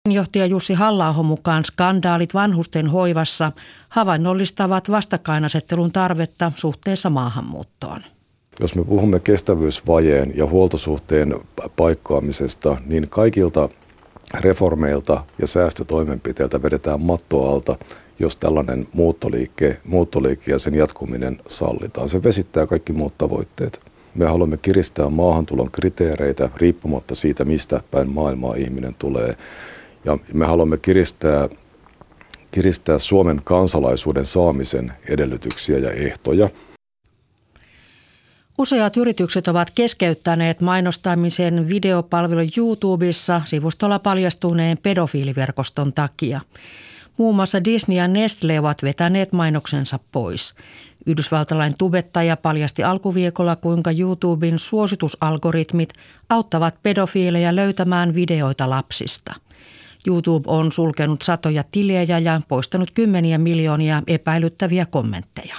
Johtaja Jussi Halla-ahon mukaan skandaalit vanhusten hoivassa havainnollistavat vastakkainasettelun tarvetta suhteessa maahanmuuttoon. Jos me puhumme kestävyysvajeen ja huoltosuhteen paikkaamisesta, niin kaikilta reformeilta ja säästötoimenpiteiltä vedetään matto alta, jos tällainen muuttoliike ja sen jatkuminen sallitaan. Se vesittää kaikki muut tavoitteet. Me haluamme kiristää maahantulon kriteereitä riippumatta siitä, mistä päin maailmaa ihminen tulee. Ja me haluamme kiristää Suomen kansalaisuuden saamisen edellytyksiä ja ehtoja. Useat yritykset ovat keskeyttäneet mainostamisen videopalvelun YouTubessa sivustolla paljastuneen pedofiiliverkoston takia. Muun muassa Disney ja Nestle ovat vetäneet mainoksensa pois. Yhdysvaltalainen tubettaja paljasti alkuviikolla, kuinka YouTuben suositusalgoritmit auttavat pedofiileja löytämään videoita lapsista. YouTube on sulkenut satoja tilejä ja poistanut kymmeniä miljoonia epäilyttäviä kommentteja.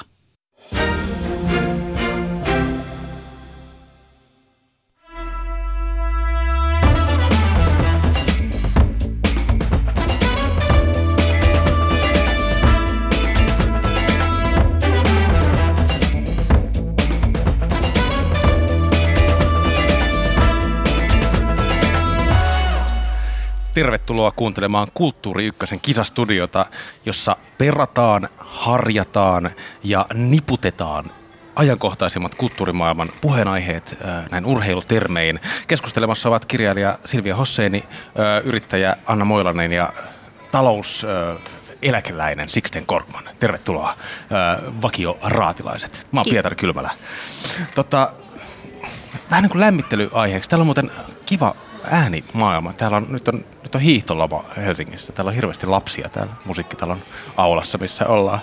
Tervetuloa kuuntelemaan Kulttuuri Ykkösen kisastudiota, jossa perataan, harjataan ja niputetaan ajankohtaisimmat kulttuurimaailman puheenaiheet näin urheilutermein. Keskustelemassa ovat kirjailija Silvia Hosseini, yrittäjä Anna Moilanen ja talouseläkeläinen Sixten Korkman. Tervetuloa vakio-raatilaiset. Mä oon Pietari Kylmälä. Vähän niin kuin lämmittelyaiheeksi. Täällä on muuten kiva äänimaailma. Täällä on, nyt on hiihtoloma Helsingissä. Täällä on hirveästi lapsia täällä musiikkitalon aulassa, missä ollaan.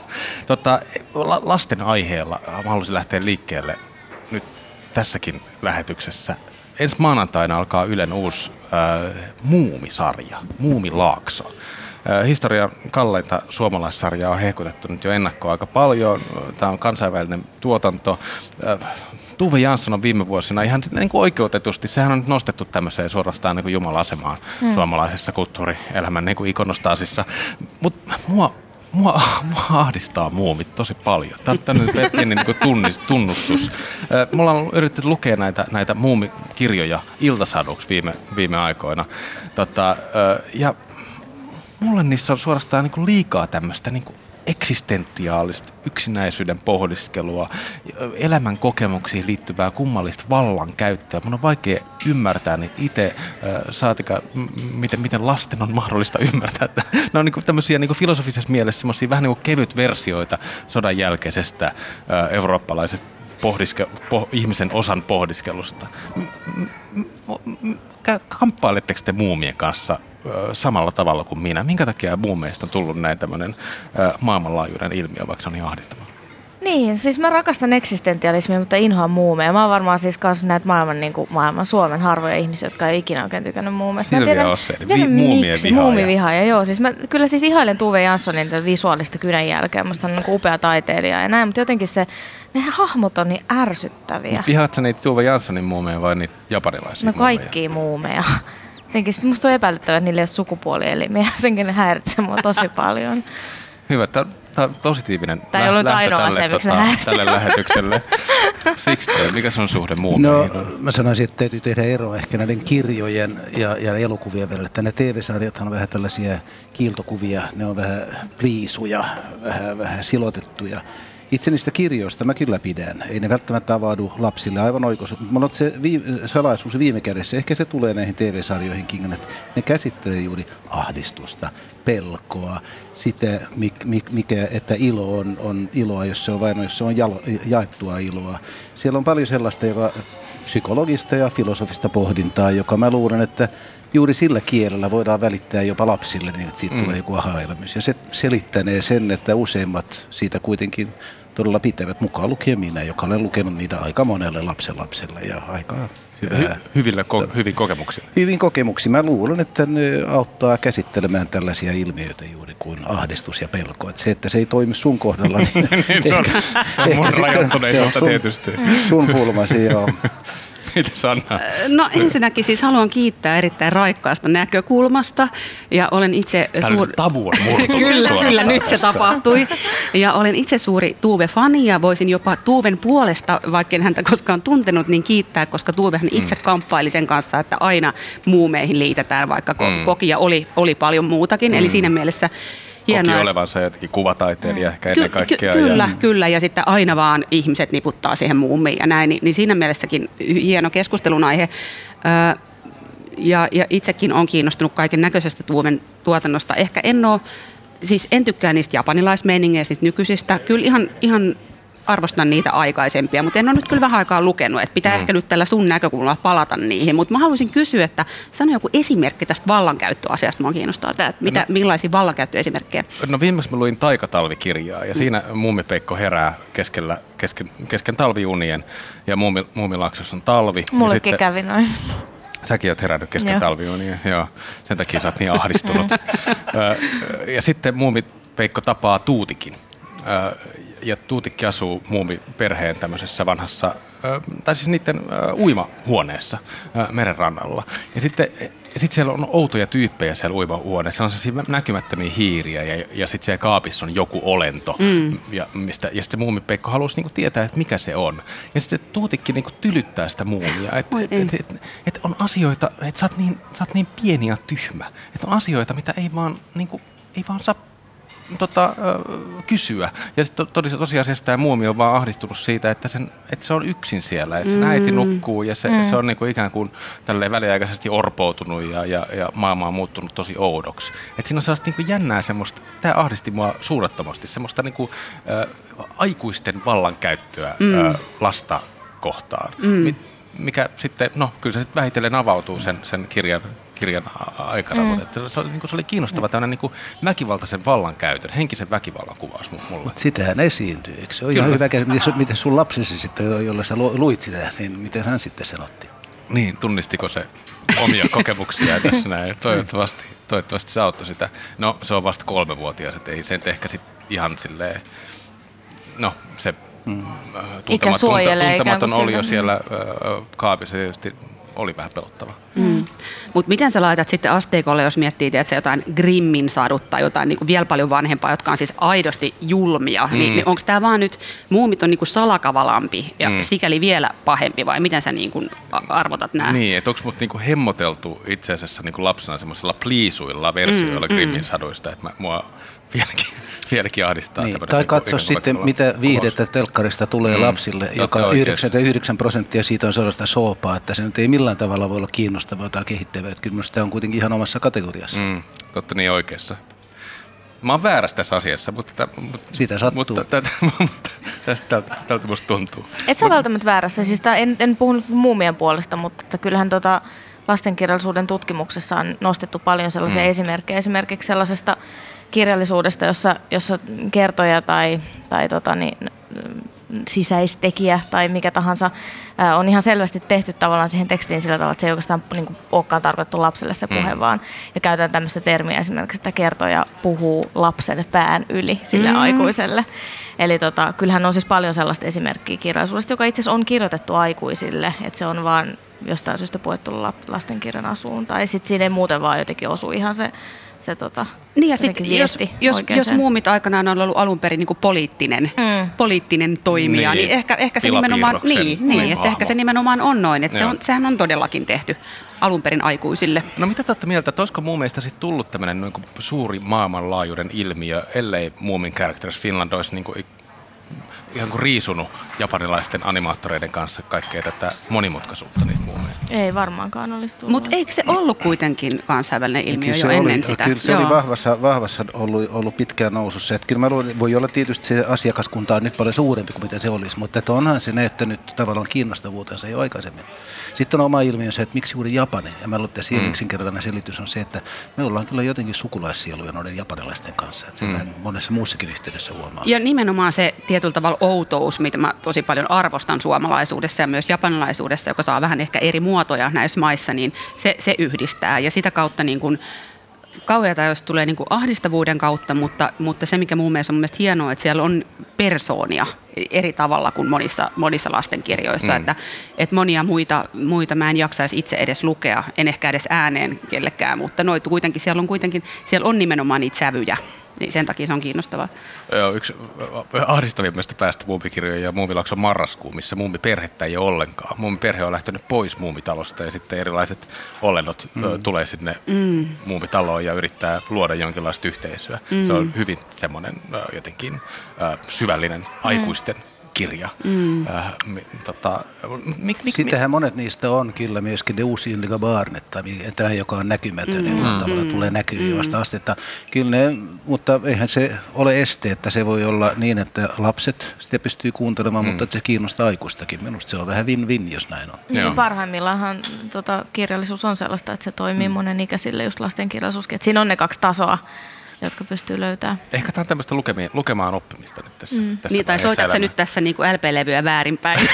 Lasten aiheella mä haluaisin lähteä liikkeelle nyt tässäkin lähetyksessä. Ensi maanantaina alkaa Ylen uusi Muumi-sarja, Muumilaakso. Historian kalleinta suomalaissarjaa on hehkutettu nyt jo ennakkoa aika paljon. Tämä on kansainvälinen tuotanto. Tuve Jansson on viime vuosina ihan niin kuin oikeutetusti, sehän on nyt nostettu tämmöiseen suorastaan niin kuin Jumala-asemaan suomalaisessa kulttuurielämän niin kuin ikonostaasissa. Mutta mua ahdistaa muumit tosi paljon. Tämä on nyt pieni niin kuin tunnustus. Me ollaan yritetty lukea näitä muumikirjoja iltasaduksi viime aikoina. Ja mulle niissä on suorastaan niin kuin liikaa tämmöistä niin kuin eksistentiaalista yksinäisyyden pohdiskelua, elämän kokemuksiin liittyvää kummallista vallankäyttöä. Mun on vaikea ymmärtää niitä itse, saatika miten lasten on mahdollista ymmärtää. Että ne on niin kuin tämmöisiä niin kuin filosofisessa mielessä semmoisia vähän niin kuin kevyt versioita sodan jälkeisestä eurooppalaisesta ihmisen osan pohdiskelusta. Kamppailetteko te muumien kanssa samalla tavalla kuin minä? Minkä takia muumeista on tullut näin tämmöinen maailmanlaajuinen ilmiö, vaikka se on niin ahdistavaa? Niin, siis mä rakastan eksistentialismia, mutta inhoan muumeja. Mä oon varmaan siis kanssa näitä maailman Suomen harvoja ihmisiä, jotka ei ikinä oikein tykännyt muumeista. Silvia Hosseini, muumivihaaja. Joo, siis mä kyllä siis ihailen Tuve Janssonin visuaalista kynänjälkeä. Musta on niin upea taiteilija ja näin, mutta jotenkin ne hahmot on niin ärsyttäviä. Vihaatko sä niitä Tuve Janssonin muumeja vai niitä japanilaisia muumeja? Kaikkia muumeja. Jotenkin musta on epäilyttävää, että niillä ei ole sukupuolielimiä. Jotenkin ne häiritsee mua tosi paljon. Hyvä, tämä on positiivinen tämä ei ollut ainoa asia, tälle lähetykselle. Sixten, mikä sun suhde muumiin? No, mä sanoisin, että täytyy tehdä ero ehkä näiden kirjojen ja elokuvien välillä. Nämä TV-sarjathan on vähän tällaisia kiiltokuvia, ne on vähän pliisuja, vähän silotettuja. Itse niistä kirjoista mä kyllä pidän. Ei ne välttämättä avaudu lapsille aivan oikoisesti. Mulla on se salaisuus viime kädessä. Ehkä se tulee näihin TV-sarjoihinkin, että ne käsittelee juuri ahdistusta, pelkoa, sitä, että ilo on iloa, jos se on vain, jos se on jaettua iloa. Siellä on paljon sellaista, joka psykologista ja filosofista pohdintaa, joka mä luulen, että juuri sillä kielellä voidaan välittää jopa lapsille niin, että siitä tulee joku aha-elämys. Ja se selittänee sen, että useimmat siitä kuitenkin todella pitävät, mukaan lukien minä, joka olen lukenut niitä aika monelle lapsenlapselle ja aika hyvin kokemuksia. Hyvin kokemuksia. Mä luulen, että ne auttaa käsittelemään tällaisia ilmiöitä juuri kuin ahdistus ja pelko. Että se, että se ei toimi sun kohdalla, niin se on mun rajoittuneisuutta tietysti. Sun pulmasi, joo. Mites Anna? No ensinnäkin siis haluan kiittää erittäin raikkaasta näkökulmasta ja olen itse tabu on murtunut Kyllä, nyt se tapahtui. Ja olen itse suuri Tuve-fani ja voisin jopa Tuven puolesta, vaikka en häntä koskaan tuntenut, niin kiittää, koska Tuvehan itse kamppaili sen kanssa, että aina muumeihin liitetään, vaikka kokia oli paljon muutakin. Eli siinä mielessä hienoa. Koki olevansa jotenkin kuvataiteilija ehkä ennen kaikkea. Kyllä, ja sitten aina vaan ihmiset niputtaa siihen muumiin ja näin, niin siinä mielessäkin hieno keskustelun aihe. Ja itsekin olen kiinnostunut kaiken näköisestä Tuven tuotannosta. Ehkä en tykkää niistä japanilaismeiningeistä, niistä nykyisistä. Kyllä ihan arvostan niitä aikaisempia, mutta en ole nyt kyllä vähän aikaa lukenut, että pitää ehkä nyt tällä sun näkökulmalla palata niihin. Mutta mä haluaisin kysyä, että sano joku esimerkki tästä vallankäyttöasiasta, mua kiinnostaa tämä, että millaisia vallankäyttöesimerkkejä? No viimeksi mä luin Taikatalvikirjaa ja siinä Muumipeikko herää kesken talviunien ja Muumilaaksossa on talvi. Mullekin kävi noin. Säkin oot herännyt kesken talviunia, joo. Sen takia sä oot niin ahdistunut. Ja sitten Muumipeikko tapaa Tuutikin. Ja Tuutikki asuu muumiperheen tämmöisessä vanhassa, tai siis niiden uimahuoneessa merenrannalla. Ja sitten siellä on outoja tyyppejä siellä uimahuoneessa. On sellaisia näkymättömiä hiiriä ja sitten siellä kaapissa on joku olento. Ja sitten Muumipeikko halusi niinku tietää, että mikä se on. Ja sitten Tuutikki niinku tylyttää sitä muumia. Että on asioita, että sä oot niin pieni ja tyhmä. Että on asioita, mitä ei vaan saa kysyä. Ja sitten tosiasiassa tämä muumi on vaan ahdistunut siitä, että se on yksin siellä. Että sen äiti nukkuu ja se on niinku ikään kuin tälleen väliaikaisesti orpoutunut ja maailma on muuttunut tosi oudoksi. Että siinä on sellaista niinku jännää semmoista, tämä ahdisti mua suurettomasti, semmoista niinku, aikuisten vallankäyttöä lasta kohtaan. Mikä sitten, kyllä se sitten vähitellen avautuu sen kirjan aikana, mutta se oli kiinnostava tämmöinen niin väkivaltaisen vallankäytön, henkisen väkivallan kuvaus mulle. Sitähän esiintyy, eikö se ole ihan hyvä? Miten sun lapsesi sitten, jolla sä luit sitä, niin miten hän sitten sanotti? Niin, tunnistiko se omia kokemuksia tässä näin? Toivottavasti se auttoi sitä. No, se on vasta 3-vuotias, että ei sen ehkä sitten ihan silleen, se tuntematon oli jo siellä kaapissa, tietysti oli vähän pelottava. Mutta miten sä laitat sitten asteikolle, jos miettii että jotain Grimmin sadut tai jotain niin vielä paljon vanhempaa, jotka on siis aidosti julmia, niin onko tämä vaan nyt, muumit on niin salakavalampi ja sikäli vielä pahempi vai miten sä niin arvotat nämä? Niin, että onko mut niin hemmoteltu itse asiassa niin lapsena semmoisilla pliisuilla versioilla Grimmin saduista, että mua vieläkin ahdistaa. Niin, tai katso sitten, mitä viihdettä telkkarista tulee lapsille, joka 99% siitä on sellaista soopaa, että se nyt ei millään tavalla voi olla kiinnostavaa tai kehittävää. Kyllä minusta tämä on kuitenkin ihan omassa kategoriassa. Totta niin oikeassa. Mä oon väärässä tässä asiassa, mutta siitä sattuu. Tältä musta tuntuu. Et sä välttämättä väärässä. Siis en puhunut muumien puolesta, mutta kyllähän lastenkirjallisuuden tutkimuksessa on nostettu paljon sellaisia esimerkkejä. Esimerkiksi sellaisesta kirjallisuudesta, jossa kertoja tai sisäistekijä tai mikä tahansa on ihan selvästi tehty tavallaan siihen tekstiin sillä tavalla, että se ei oikeastaan niin olekaan tarkoitettu lapselle se puhe vaan. Ja käytetään tämmöistä termiä esimerkiksi, että kertoja puhuu lapsen pään yli sille aikuiselle. Eli kyllähän on siis paljon sellaista esimerkkiä kirjallisuudesta, joka itse asiassa on kirjoitettu aikuisille, että se on vaan jostain syystä puettu lastenkirjan asuun. Tai sitten siinä ei muuten vaan jotenkin osu ihan se niin ja sitten jos muumit aikanaan on ollut alun perin niin poliittinen toimija, niin ehkä se nimenomaan että ehkä se nimenomaan on noin, että sehän on todellakin tehty alun perin aikuisille. No mitä te olette mieltä, että olisiko muumeista sitten tullut tämmöinen niin kuin suuri maailmanlaajuinen ilmiö, ellei Moomin Characters Finland olisi niin kuin ihan kuin riisunut japanilaisten animaattoreiden kanssa kaikkea tätä monimutkaisuutta niistä muumeista? Ei varmaankaan olisi tullut. Mutta eikö se ollut kuitenkin kansainvälinen ilmiö jo ennen sitä? Kyllä se oli vahvassa ollut pitkään nousussa. Että kyllä voi olla tietysti se asiakaskunta on nyt paljon suurempi kuin mitä se olisi, mutta että onhan se näyttänyt tavallaan kiinnostavuutensa jo aikaisemmin. Sitten on oma ilmiönsä, että miksi juuri Japani. Ja mä luulen, että siihen yksinkertainen selitys on se, että me ollaan kyllä jotenkin sukulaissieluja noiden japanilaisten kanssa. Että monessa muussakin yhteydessä huomaa. Ja nimenomaan se tietyllä tavalla outous, mitä mä tosi paljon arvostan suomalaisuudessa ja myös japanilaisuudessa, joka saa vähän ehkä eri muotoja näissä maissa, niin se yhdistää. Ja sitä kautta niin kun kauheata, jos tulee niin kuin ahdistavuuden kautta, mutta se, mikä mun mielestä on hienoa, että siellä on persoonia eri tavalla kuin monissa lastenkirjoissa. Että monia muita mä en jaksaisi itse edes lukea, en ehkä edes ääneen kellekään, mutta siellä on nimenomaan niitä sävyjä. Niin sen takia se on kiinnostavaa. Joo, yksi ahdistavimmista päästä muumikirjoja ja Muumilaakson marraskuu, missä muumiperhettä ei ole ollenkaan. Muumiperhe on lähtenyt pois muumitalosta ja sitten erilaiset olennot tulee sinne muumitaloon ja yrittää luoda jonkinlaista yhteisöä. Se on hyvin semmoinen jotenkin syvällinen aikuisten kirja. Sitähän monet niistä on kyllä myöskin De Osynliga barnet, tämä joka on näkymätön, jolla tavalla tulee näkyviin vasta astetta. Kyllä mutta eihän se ole este, että se voi olla niin, että lapset sitä pystyy kuuntelemaan, mutta että se kiinnostaa aikuistakin. Minusta se on vähän win-win, jos näin on. Niin, parhaimmillaanhan kirjallisuus on sellaista, että se toimii monenikäisille, just lastenkirjallisuuskin. Että siinä on ne 2 tasoa, jotka pystyy löytämään. Ehkä tämä on tämmöistä lukemaan oppimista nyt tässä. Niin, tai soitat sä nyt tässä niin kuin LP-levyä väärinpäin?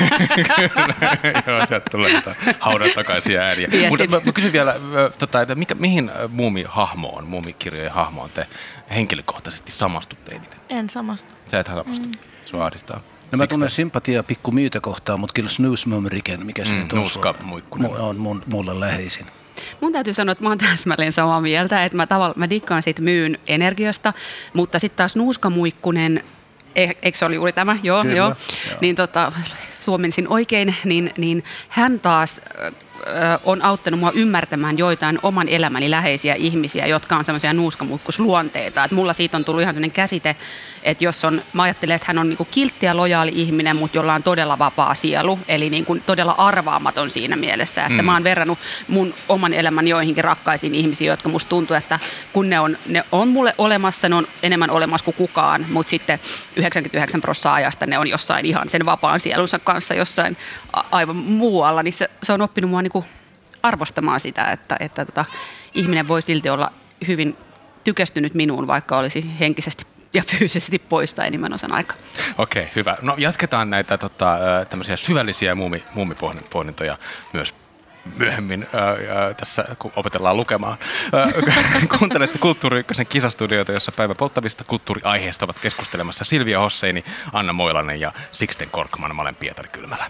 Joo, sieltä tulee haudan takaisia ääniä. Mutta mä kysyn vielä, että mihin muumihahmoon, muumikirjojen hahmoon te henkilökohtaisesti samastutte eniten? En samastu. Sä et samastu. Sua ahdistaa. No mä tunnen sympatiaa pikku myytäkohtaan, mutta kyllä Snusmumriken, mikä se nyt on, on mulle läheisin. Mun täytyy sanoa, että mä oon täsmälleen samaa mieltä, että mä dikkaan siitä myyn energiasta, mutta sitten taas Nuuskamuikkunen, eikö se oli juuri tämä? Joo. Niin suomensin oikein, niin hän taas on auttanut mua ymmärtämään joitain oman elämäni läheisiä ihmisiä, jotka on semmoisia nuuskamuikkusluonteita. Et mulla siitä on tullut ihan sellainen käsite, että mä ajattelen, että hän on niinku kiltti ja lojaali ihminen, mutta jolla on todella vapaa sielu, eli niinku todella arvaamaton siinä mielessä. Että mä oon verrannut mun oman elämän joihinkin rakkaisiin ihmisiin, jotka musta tuntuu, että kun ne on mulle olemassa, ne on enemmän olemassa kuin kukaan, mutta sitten 99% ajasta ne on jossain ihan sen vapaan sielunsa kanssa jossain aivan muualla, niin se on oppinut mua niinku arvostamaan sitä, että ihminen voi silti olla hyvin tykästynyt minuun, vaikka olisi henkisesti ja fyysisesti pois enemmän osan aikaa. Okei, hyvä. No jatketaan näitä tämmöisiä syvällisiä muumipohdintoja myös myöhemmin tässä, kun opetellaan lukemaan. Kuuntelette Kulttuuri Ykkösen kisastudioita, jossa päivän polttavista kulttuuriaiheista ovat keskustelemassa Silvia Hosseini, Anna Moilanen ja Sixten Korkman. Mä olen Pietari Kylmälä.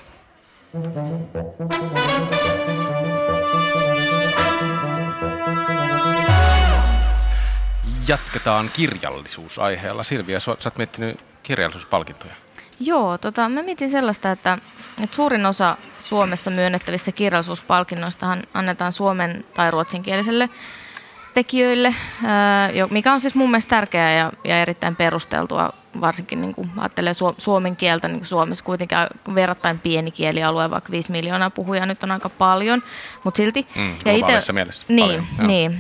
Jatketaan kirjallisuusaiheella. Silvia, sä oot miettinyt kirjallisuuspalkintoja. Joo, mä mietin sellaista, että suurin osa Suomessa myönnettävistä kirjallisuuspalkinnoistahan annetaan suomen- tai ruotsinkieliselle tekijöille, mikä on siis mun mielestä tärkeää ja erittäin perusteltua, varsinkin niin kuin ajattelee suomen kieltä, niin kuin Suomessa kuitenkin verrattain pieni kielialue, vaikka 5 miljoonaa puhujaa nyt on aika paljon, mutta silti. Globaalissa mielessä Niin.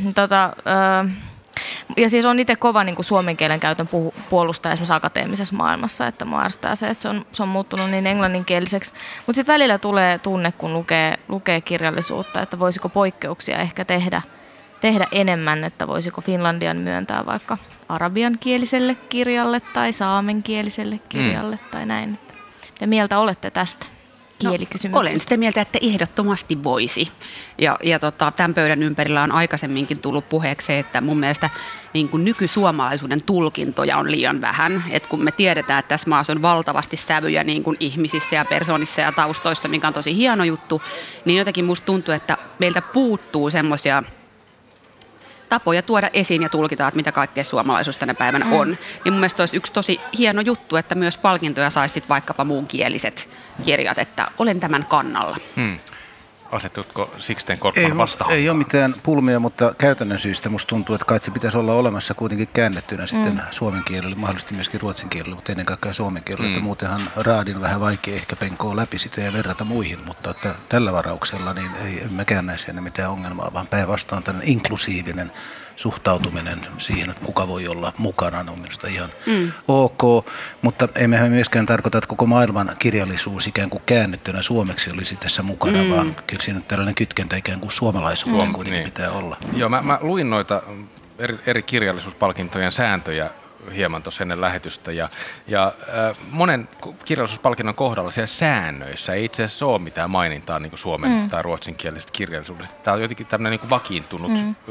Ja siis on itse kova niin kuin suomen kielen käytön puolustaja esimerkiksi akateemisessa maailmassa, että mua ärsyttää se, että se on muuttunut niin englanninkieliseksi. Mutta sitten välillä tulee tunne, kun lukee kirjallisuutta, että voisiko poikkeuksia ehkä tehdä enemmän, että voisiko Finlandian myöntää vaikka arabiankieliselle kirjalle tai saamenkieliselle kirjalle tai näin. Mitä mieltä olette tästä kielikysymyksestä? Olen sitä mieltä, että ehdottomasti voisi. Ja tämän pöydän ympärillä on aikaisemminkin tullut puheeksi se, että mun mielestä niin kuin nykysuomalaisuuden tulkintoja on liian vähän. Et kun me tiedetään, että tässä maassa on valtavasti sävyjä niin kuin ihmisissä ja persoonissa ja taustoissa, mikä on tosi hieno juttu, niin jotenkin musta tuntuu, että meiltä puuttuu semmoisia tapoja tuoda esiin ja tulkita, että mitä kaikkea suomalaisuus tänä päivänä on. Niin mun mielestä olisi yksi tosi hieno juttu, että myös palkintoja saisi vaikkapa muunkieliset kirjat, että olen tämän kannalla. Asetutko Sixten Korkman vastaan? Ei ole mitään pulmia, mutta käytännön syystä musta tuntuu, että kai se pitäisi olla olemassa kuitenkin käännettynä sitten suomen kielellä, mahdollisesti myöskin ruotsin kielellä, mutta ennen kaikkea suomen kielellä. Että muutenhan raadin vähän vaikea ehkä penkoa läpi sitä ja verrata muihin, mutta että tällä varauksella niin ei mekään näe siinä mitään ongelmaa, vaan päinvastoin tämmöinen inklusiivinen suhtautuminen siihen, että kuka voi olla mukana, on minusta ihan ok, mutta emmehän myöskään tarkoita, että koko maailman kirjallisuus ikään kuin käännettynä suomeksi olisi tässä mukana, vaan kyllä siinä tällainen kytkentä ikään kuin suomalaisuuteen kuitenkin pitää olla. Joo, mä luin noita eri kirjallisuuspalkintojen sääntöjä hieman tuossa ennen lähetystä, ja monen kirjallisuuspalkinnon kohdalla siellä säännöissä ei itse asiassa ole mitään mainintaa niin kuin suomen tai ruotsinkielisestä kirjallisuudesta. Tämä on jotenkin tämmöinen niin kuin vakiintunut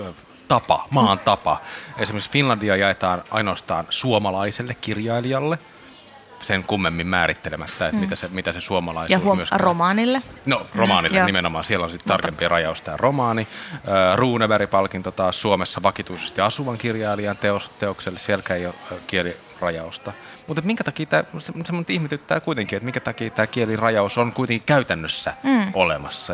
maan tapa. Esimerkiksi Finlandia jaetaan ainoastaan suomalaiselle kirjailijalle, sen kummemmin määrittelemättä, että mitä se suomalaisuus ja myöskään. romaanille. No, romaanille nimenomaan. Siellä on sitten tarkempi rajaus tämä romaani. Runeberg-palkinto taas Suomessa vakituisesti asuvan kirjailijan teokselle. Sielläkään ei ole kielirajausta. Mutta minkä takia semmoinen ihmetyttää kuitenkin, että minkä takia tämä kielirajaus on kuitenkin käytännössä olemassa.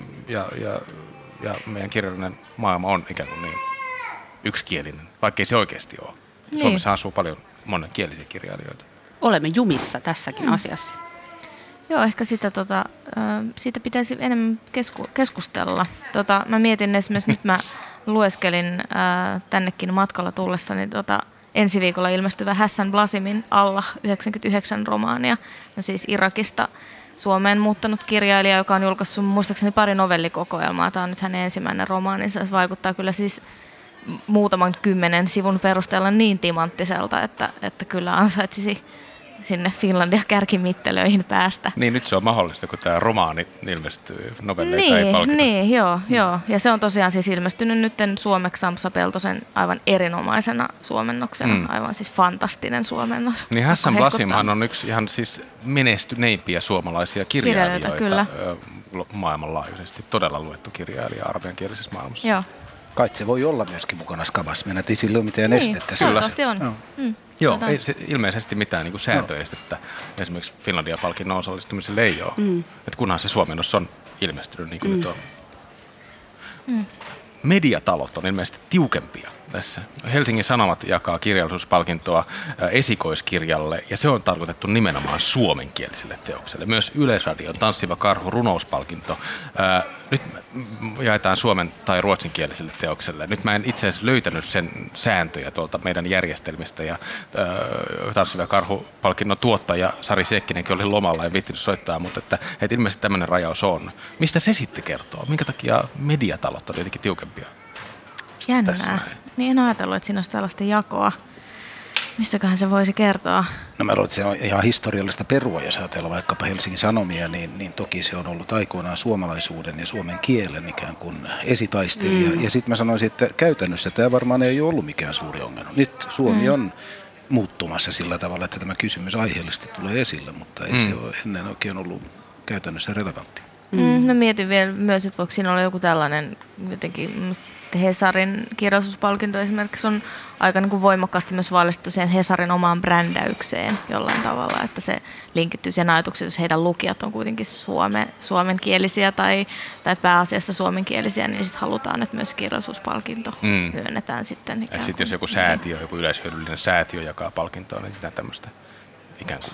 Ja meidän kirjallinen maailma on ikään kuin niin yksikielinen, vaikkei se oikeasti ole. Niin. Suomessa asuu paljon monenkielisiä kirjailijoita. Olemme jumissa tässäkin asiassa. Joo, ehkä siitä pitäisi enemmän keskustella. Mä mietin esimerkiksi, nyt mä lueskelin tännekin matkalla tullessani ensi viikolla ilmestyvä Hassan Blasimin Allah 99 romaania. No siis Irakista Suomeen muuttanut kirjailija, joka on julkaissut muistaakseni pari novellikokoelmaa. Tämä on nyt hänen ensimmäinen romaaninsa. Se vaikuttaa kyllä siis muutaman 10 sivun perusteella niin timanttiselta, että kyllä ansaitsisi sinne Finlandia kärkimittelöihin päästä. Niin, nyt se on mahdollista, kun tämä romaani ilmestyy, novelleita ei palkita. Niin, joo. Ja se on tosiaan siis ilmestynyt nyt suomeksi Sampsa Peltosen aivan erinomaisena suomennoksena. Aivan siis fantastinen suomennos. Niin Hassan Blasimhan on yksi ihan siis menestyneimpiä suomalaisia kirjailijoita kyllä. Maailmanlaajuisesti. Todella luettu kirjailija arabiankielisessä maailmassa. Joo. Kai se voi olla myöskin mukana skavassa. Meillä ei sillä ole mitään estettä. Toivottavasti on. Joo, ei se ilmeisesti mitään niin kuin sääntöestettä esimerkiksi Finlandia-palkinnon osallistumiselle ei ole. Että kunhan se suomennos on ilmestynyt niin kuin nyt on. Mediatalot on ilmeisesti tiukempia tässä. Helsingin Sanomat jakaa kirjallisuuspalkintoa esikoiskirjalle, ja se on tarkoitettu nimenomaan suomenkieliselle teokselle. Myös Yleisradion Tanssiva karhu -runouspalkinto nyt jaetaan suomen- tai ruotsinkieliselle teokselle. Nyt mä en itse asiassa löytänyt sen sääntöjä tuolta meidän järjestelmistä, ja Tanssiva karhu-palkinnon tuottaja Sari Sekkinenkin oli lomalla, en viittinyt soittaa, mutta että ilmeisesti tämmöinen rajaus on. Mistä se sitten kertoo? Minkä takia mediatalot on jotenkin tiukempia? Jännää. Niin en ajatellut, että siinä olisi tällaista jakoa. Mistäköhän se voisi kertoa? No mä luulen, että se on ihan historiallista perua, jos ajatellaan vaikkapa Helsingin Sanomia, niin toki se on ollut aikoinaan suomalaisuuden ja suomen kielen ikään kuin esitaistelija. Ja sitten mä sanoisin, että käytännössä tämä varmaan ei ole ollut mikään suuri ongelma. Nyt Suomi on muuttumassa sillä tavalla, että tämä kysymys aiheellisesti tulee esille, mutta ei se ole ennen oikein ollut käytännössä relevantti. Mä mietin vielä myös, että voiko siinä olla joku tällainen jotenkin, Hesarin kirjallisuuspalkinto esimerkiksi on aika niin kuin voimakkaasti myös vaalistettu siihen Hesarin omaan brändäykseen jollain tavalla, että se linkittyy siihen ajatukseen, jos heidän lukijat on kuitenkin suomenkielisiä tai pääasiassa suomenkielisiä, niin sitten halutaan, että myös kirjallisuuspalkinto myönnetään sitten. Ja sitten jos joku säätiö, joku yleishyödyllinen säätiö jakaa palkintoa, niin sitä tämmöistä ikään kuin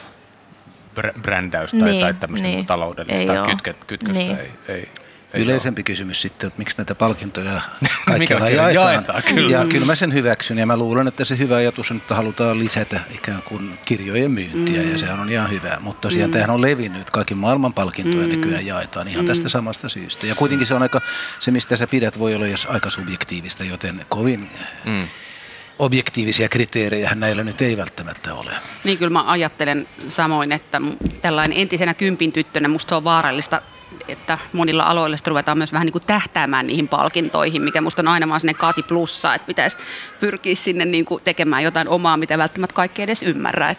brändäystä tai tämmöistä taloudellista kytköstä ei. Yleisempi kysymys sitten, että miksi näitä palkintoja kaikkialla jaetaan. Ja kyllä mä sen hyväksyn, ja mä luulen, että se hyvä ajatus on, että halutaan lisätä ikään kuin kirjojen myyntiä, ja sehän on ihan hyvä. Mutta tosiaan tämähän on levinnyt, kaikki maailman palkintoja nykyään jaetaan ihan tästä samasta syystä. Ja kuitenkin se on aika, se mistä sä pidät voi olla aika subjektiivista, joten kovin objektiivisia kriteerejä näillä nyt ei välttämättä ole. Niin kyllä mä ajattelen samoin, että tällainen entisenä kympin tyttönä musta se on vaarallista, että monilla aloilla ruvetaan myös vähän niin kuin tähtäämään niihin palkintoihin, mikä musta on aina vaan sinne 8+, että pitäisi pyrkiä sinne niin kuin tekemään jotain omaa, mitä välttämättä kaikki edes ymmärrä.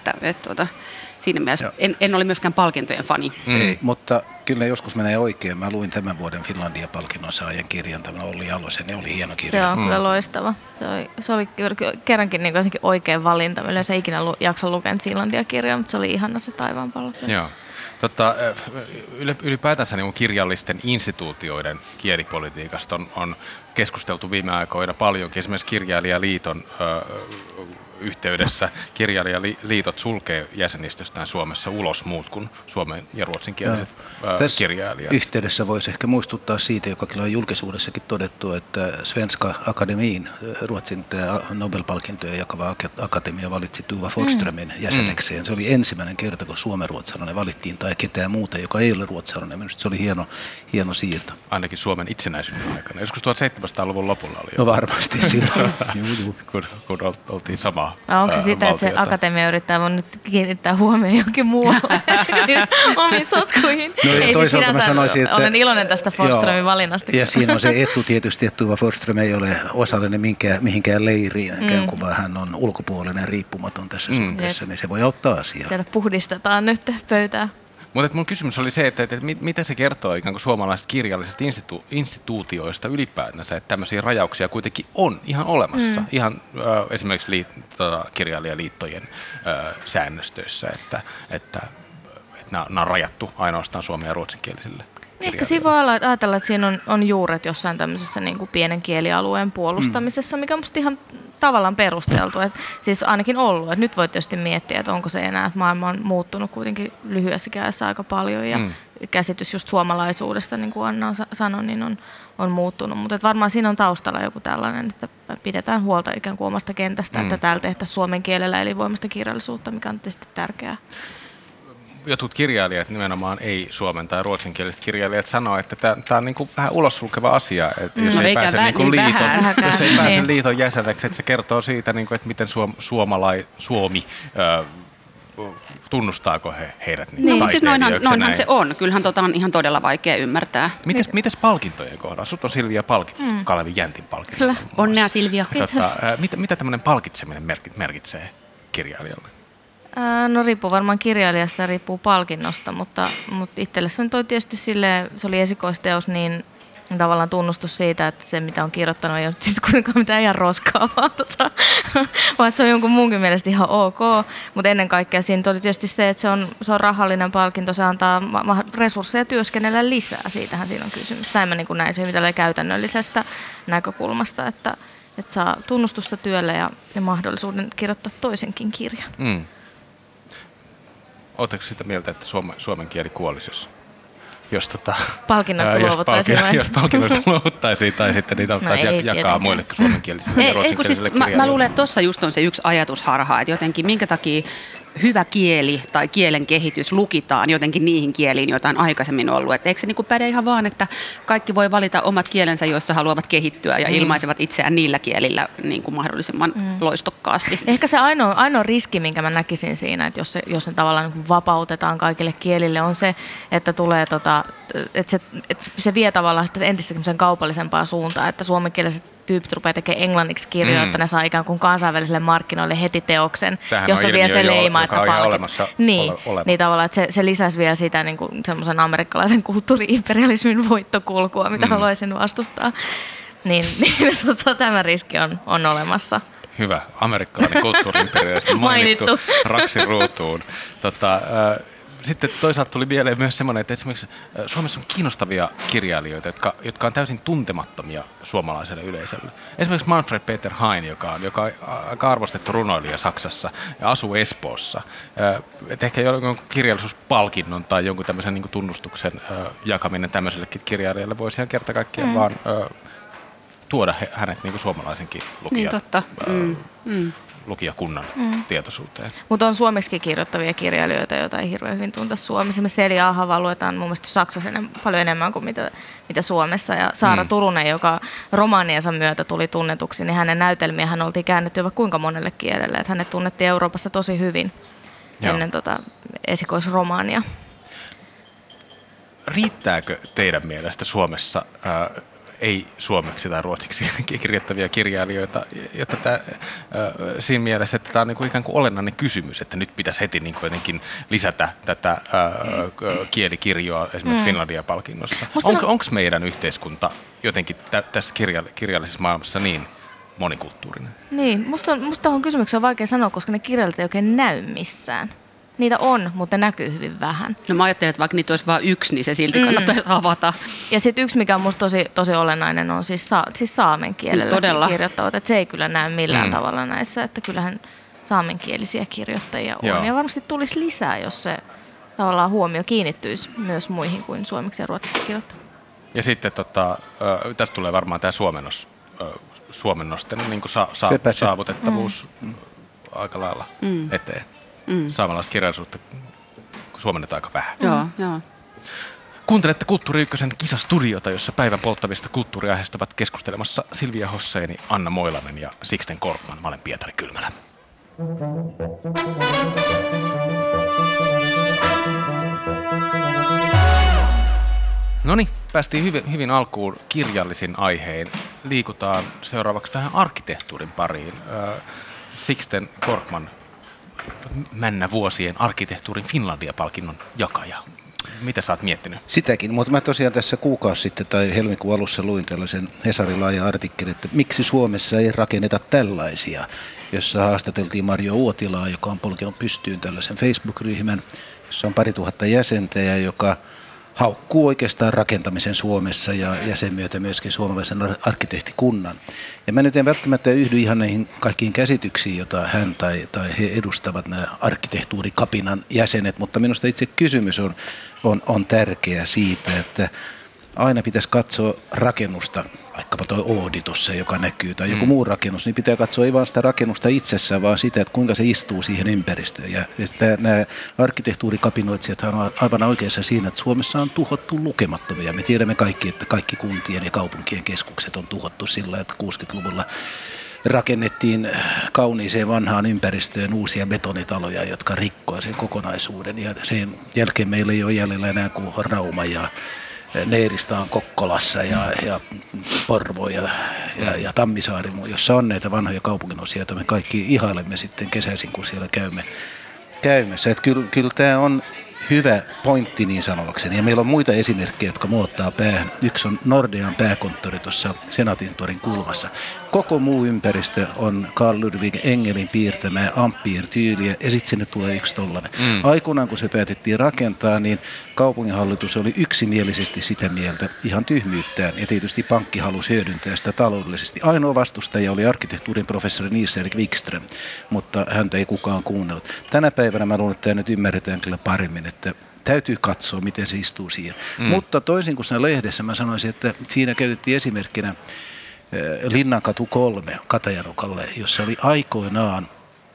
Siinä mielessä en ole myöskään palkintojen fani. Ei, mutta kyllä joskus menee oikein. Mä luin tämän vuoden Finlandia-palkinnon saajan kirjan, tämä Olli Jalosen, ja oli hieno kirja. Se on kyllä loistava. Se oli kerrankin niin jotenkin oikein valinta. Mä yleensä ikinä jakson lukenut Finlandia-kirjaa, mutta se oli ihana se taivaanpallo. Joo. Ylipäätänsä niin kirjallisten instituutioiden kielipolitiikasta on keskusteltu viime aikoina paljonkin. Esimerkiksi Kirjailijaliiton yhteydessä kirjailijaliitot sulkee jäsenistöstään Suomessa ulos muut kuin suomen ja ruotsinkieliset kirjailijat. Yhteydessä voisi ehkä muistuttaa siitä, joka kyllä on julkisuudessakin todettu, että Svenska Akademiin, Ruotsin Nobel-palkintoja jakava akatemia valitsi Tuva Forsströmin jäsenekseen. Se oli ensimmäinen kerta, kun suomenruotsalainen valittiin tai ketään muuta, joka ei ole ruotsalainen. Minusta se oli hieno siirto. Ainakin Suomen itsenäisyyden aikana. Joskus 1700-luvun lopulla oli. No varmasti silloin. kun oltiin samaa omaa Onko se sitä, että se akatemia yrittää nyt kiinnittää huomioon johonkin muualle omiin sotkuihin? No, ei toisaalta siis mä sanoisin, että olen iloinen tästä Forsströmin valinnasta. Ja siinä on se etu tietysti, että Tuva Forsström ei ole osallinen mihinkään leiriin, kun vaan hän on ulkopuolinen, riippumaton tässä suhteessa, niin se voi auttaa asiaa. Täällä puhdistetaan nyt pöytää. Mutta mun kysymys oli se, että mitä se kertoo ikään kuin suomalaisista kirjallisista instituutioista ylipäätänsä, että tämmöisiä rajauksia kuitenkin on ihan olemassa. Ihan esimerkiksi kirjailijaliittojen säännöstöissä, että nämä on rajattu ainoastaan suomen- ja ruotsinkielisille. Ehkä siinä voi ajatella, että siinä on juuret jossain tämmöisessä niin kuin pienen kielialueen puolustamisessa, mikä on musta ihan tavallaan perusteltu. Et siis ainakin ollut. Et nyt voi tietysti miettiä, että onko se enää, että maailma on muuttunut kuitenkin lyhyessä ajassa aika paljon ja käsitys just suomalaisuudesta, niin kuin Anna sanoi, niin on muuttunut. Mutta varmaan siinä on taustalla joku tällainen, että pidetään huolta ikään kuin omasta kentästä, että täällä tehtäisiin suomen kielellä elinvoimasta kirjallisuutta, mikä on tietysti tärkeää. Jotkut kirjailijat, nimenomaan ei-suomen tai ruotsinkieliset kirjailijat, sanoo, että tämä on niin kuin vähän ulossulkeva asia, että jos ei pääse pääse liiton jäseneksi, että se kertoo siitä, niin kuin, että miten Suomi tunnustaako heidät niin, siis noinhan se on. Kyllähän on ihan todella vaikea ymmärtää. Mites palkintojen kohdalla? Sut on Silvia Kalevi Jäntin palkinto. Kyllä, onnea Silvia. Mitä tämmöinen palkitseminen merkitsee kirjailijalle? No riippuu varmaan kirjailijasta ja riippuu palkinnosta, mutta itselle se on tietysti silleen, se oli esikoisteos, niin tavallaan tunnustus siitä, että se mitä on kirjoittanut ei ole sitten kuitenkaan mitään ihan roskaa, vaan se on jonkun muunkin mielestä ihan ok, mutta ennen kaikkea siinä oli tietysti se, että se on rahallinen palkinto, se antaa resursseja työskennellä lisää, siitähän siinä on kysymys. Näin mä niin näin se hyvin tällä käytännöllisestä näkökulmasta, että saa tunnustusta työlle ja mahdollisuuden kirjoittaa toisenkin kirjan. Oletteko sitä mieltä, että suomen kieli kuolisi, jos palkinnosta luovuttaisiin vai? Jos palkinnosta luovuttaisiin tai sitten niitä ottaisiin jakaa muille suomenkielisille ja ruotsinkielisille kirjailijoille? Mä luulen, että tuossa just on se yksi ajatusharha, että jotenkin minkä takia hyvä kieli tai kielen kehitys lukitaan jotenkin niihin kieliin, joita on aikaisemmin ollut. Et eikö se niinku päde ihan vaan, että kaikki voi valita omat kielensä, joissa haluavat kehittyä ja ilmaisevat itseään niillä kielillä niin kuin mahdollisimman loistokkaasti. Ehkä se ainoa riski, minkä mä näkisin siinä, että jos se tavallaan niin vapautetaan kaikille kielille, on se, että tulee että se vie tavallaan sitä entistä kaupallisempaa suuntaan, että suomenkieliset tyypit rupeaa tekemään englanniksi kirjoja, että ne saa ikään kuin kansainvälisille markkinoille heti teoksen, jos on vielä se leima, että palkit. Niin tavallaan, että se lisäisi vielä sitä niin kuin semmoisen amerikkalaisen kulttuuri-imperialismin voittokulkua, mitä haluaisin vastustaa. Niin tämä riski on olemassa. Hyvä. Amerikkalainen kulttuuri-imperialismi mainittu raksi ruutuun. Sitten toisaalta tuli mieleen myös semmoinen, että esimerkiksi Suomessa on kiinnostavia kirjailijoita, jotka on täysin tuntemattomia suomalaiselle yleisölle. Esimerkiksi Manfred Peter Hein, joka on aika arvostettu runoilija Saksassa ja asuu Espoossa. Et ehkä jonkun kirjallisuuspalkinnon tai jonkun tämmöisen niin kuin tunnustuksen jakaminen tämmöisellekin kirjailijalle voisi ihan kerta kaikkiaan vaan tuoda hänet niin kuin suomalaisenkin lukijakunnan tietoisuuteen. Mutta on suomeksikin kirjoittavia kirjailijoita, joita ei hirveän hyvin tunta Suomessa. Me Celia Ahava luetaan mun mielestä Saksassa paljon enemmän kuin mitä Suomessa. Ja Saara Turunen, joka romaaniensa myötä tuli tunnetuksi, niin hänen näytelmiähän oltiin käännetty vaikka kuinka monelle kielelle. Että hänet tunnettiin Euroopassa tosi hyvin ennen esikoisromaania. Riittääkö teidän mielestä Suomessa ei suomeksi tai ruotsiksi kirjoittavia kirjailijoita, jotta siinä mielessä, että tämä on niin ikään kuin olennainen kysymys, että nyt pitäisi heti niin jotenkin lisätä tätä kielikirjoa esimerkiksi Finlandia-palkinnossa. Onko meidän yhteiskunta jotenkin tässä kirjallisessa maailmassa niin monikulttuurinen? Niin, musta tuohon kysymykseen on vaikea sanoa, koska ne kirjailijat ei oikein näy missään. Niitä on, mutta ne näkyy hyvin vähän. No mä ajattelen, että vaikka niitä olisi vain yksi, niin se silti kannattaa avata. Ja sitten yksi, mikä on musta tosi olennainen, on siis saamen kielellä kirjoittavat. Että se ei kyllä näy millään tavalla näissä, että kyllähän saamenkielisiä kirjoittajia on. Joo. Ja varmasti tulisi lisää, jos se tavallaan huomio kiinnittyisi myös muihin kuin suomeksi ja ruotsiksi kirjoittamaan. Ja sitten tästä tulee varmaan tämä suomennosten niin kuin saavutettavuus aika lailla eteen. Saamelaista kirjallisuutta suomennetaan aika vähän. Joo. Kuuntelette Kulttuuri Ykkösen kisastudiota, jossa päivän polttavista kulttuuriaiheista ovat keskustelemassa Silvia Hosseini, Anna Moilanen ja Sixten Korkman. Mä olen Pietari Kylmälä. No niin, päästiin hyvin alkuun kirjallisin aiheen. Liikutaan seuraavaksi vähän arkkitehtuurin pariin. Sixten Korkman, männävuosien arkkitehtuurin Finlandia-palkinnon jakaja. Mitä sä oot miettinyt? Sitäkin, mutta mä tosiaan tässä kuukausi sitten tai helmikuun alussa luin tällaisen Hesarin laajan artikkelin, että miksi Suomessa ei rakenneta tällaisia, jossa haastateltiin Marjo Uotilaa, joka on polkenut pystyyn tällaisen Facebook-ryhmän, jossa on 2000 jäsentä ja joka haukkuu oikeastaan rakentamisen Suomessa ja sen myötä myöskin suomalaisen arkkitehtikunnan. Ja mä nyt en välttämättä yhdy ihan näihin kaikkiin käsityksiin, joita hän tai he edustavat, nämä arkkitehtuurikapinan jäsenet, mutta minusta itse kysymys on tärkeä siitä, että aina pitäisi katsoa rakennusta, vaikkapa tuo Oodi tuossa, joka näkyy, tai joku muu rakennus, niin pitää katsoa ei vaan sitä rakennusta itsessään, vaan sitä, että kuinka se istuu siihen ympäristöön. Ja nämä arkkitehtuurikapinoitsijat on aivan oikeassa siinä, että Suomessa on tuhottu lukemattomia. Me tiedämme kaikki, että kaikki kuntien ja kaupunkien keskukset on tuhottu sillä, että 60-luvulla rakennettiin kauniiseen vanhaan ympäristöön uusia betonitaloja, jotka rikkoivat sen kokonaisuuden. Ja sen jälkeen meillä ei ole jäljellä enää kuin Rauma ja Neeristä on Kokkolassa ja Porvo ja Tammisaari, jossa on näitä vanhoja kaupunginosia, joita me kaikki ihailemme sitten kesäisin, kun siellä käymässä. Että kyllä tämä on hyvä pointti niin sanoakseni. Ja meillä on muita esimerkkejä, jotka muottaa päähän. Yksi on Nordean pääkonttori tuossa Senaatintorin kulmassa. Koko muu ympäristö on Carl Ludwig Engelin piirtämää Ampere-tyyliä ja sitten sinne tulee yksi tollainen. Aikoinaan kun se päätettiin rakentaa, niin kaupunginhallitus oli yksimielisesti sitä mieltä ihan tyhmyyttään ja tietysti pankki halusi hyödyntää sitä taloudellisesti. Ainoa vastustaja oli arkkitehtuurin professori Nils-Erik Wikström, mutta häntä ei kukaan kuunnellut. Tänä päivänä mä luulen, että tämä nyt ymmärretään kyllä paremmin, että täytyy katsoa, miten se istuu siihen. Mutta toisin kuin siinä lehdessä mä sanoisin, että siinä käytettiin esimerkkinä Linnankatu 3 Katajarokalle, jossa oli aikoinaan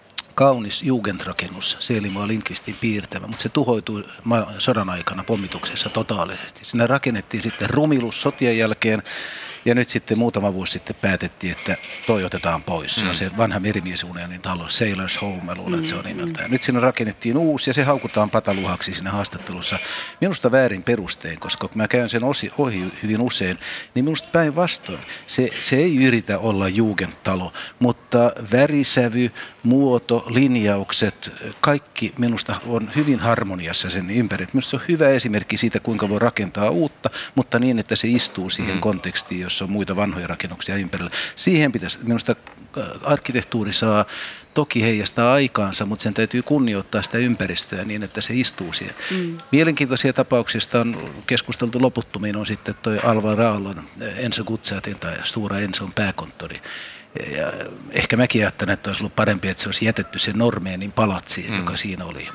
kaunis Jugendrakennus, Seelimoa Lindqvistin piirtämä, mutta se tuhoitui sodan aikana pommituksessa totaalisesti. Siinä rakennettiin sitten rumilus sotien jälkeen ja nyt sitten muutama vuosi sitten päätettiin, että toi otetaan pois. Se on se vanha merimiesunionin talo, Sailor's Home, luulen, että se on nimeltään. Nyt siinä rakennettiin uusi ja se haukutaan pataluhaksi siinä haastattelussa. Minusta väärin perustein, koska kun mä käyn sen ohi hyvin usein, niin minusta päinvastoin. Se ei yritä olla Jugendtalo, mutta värisävy, muoto, linjaukset, kaikki minusta on hyvin harmoniassa sen ympäri. Minusta se on hyvä esimerkki siitä, kuinka voi rakentaa uutta, mutta niin, että se istuu siihen kontekstiin, jossa on muita vanhoja rakennuksia ympärillä. Siihen pitäisi, minusta arkkitehtuuri saa toki heijastaa aikaansa, mutta sen täytyy kunnioittaa sitä ympäristöä niin, että se istuu siihen. Mielenkiintoisia tapauksista on keskusteltu loputtomiin, on sitten toi Alvar Aallon, Enso Gutsätin tai Stora Enson pääkonttori. Ja ehkä mäkin ajattelen, että olisi ollut parempi, että se olisi jätetty se Normeenin palatsi, joka siinä oli.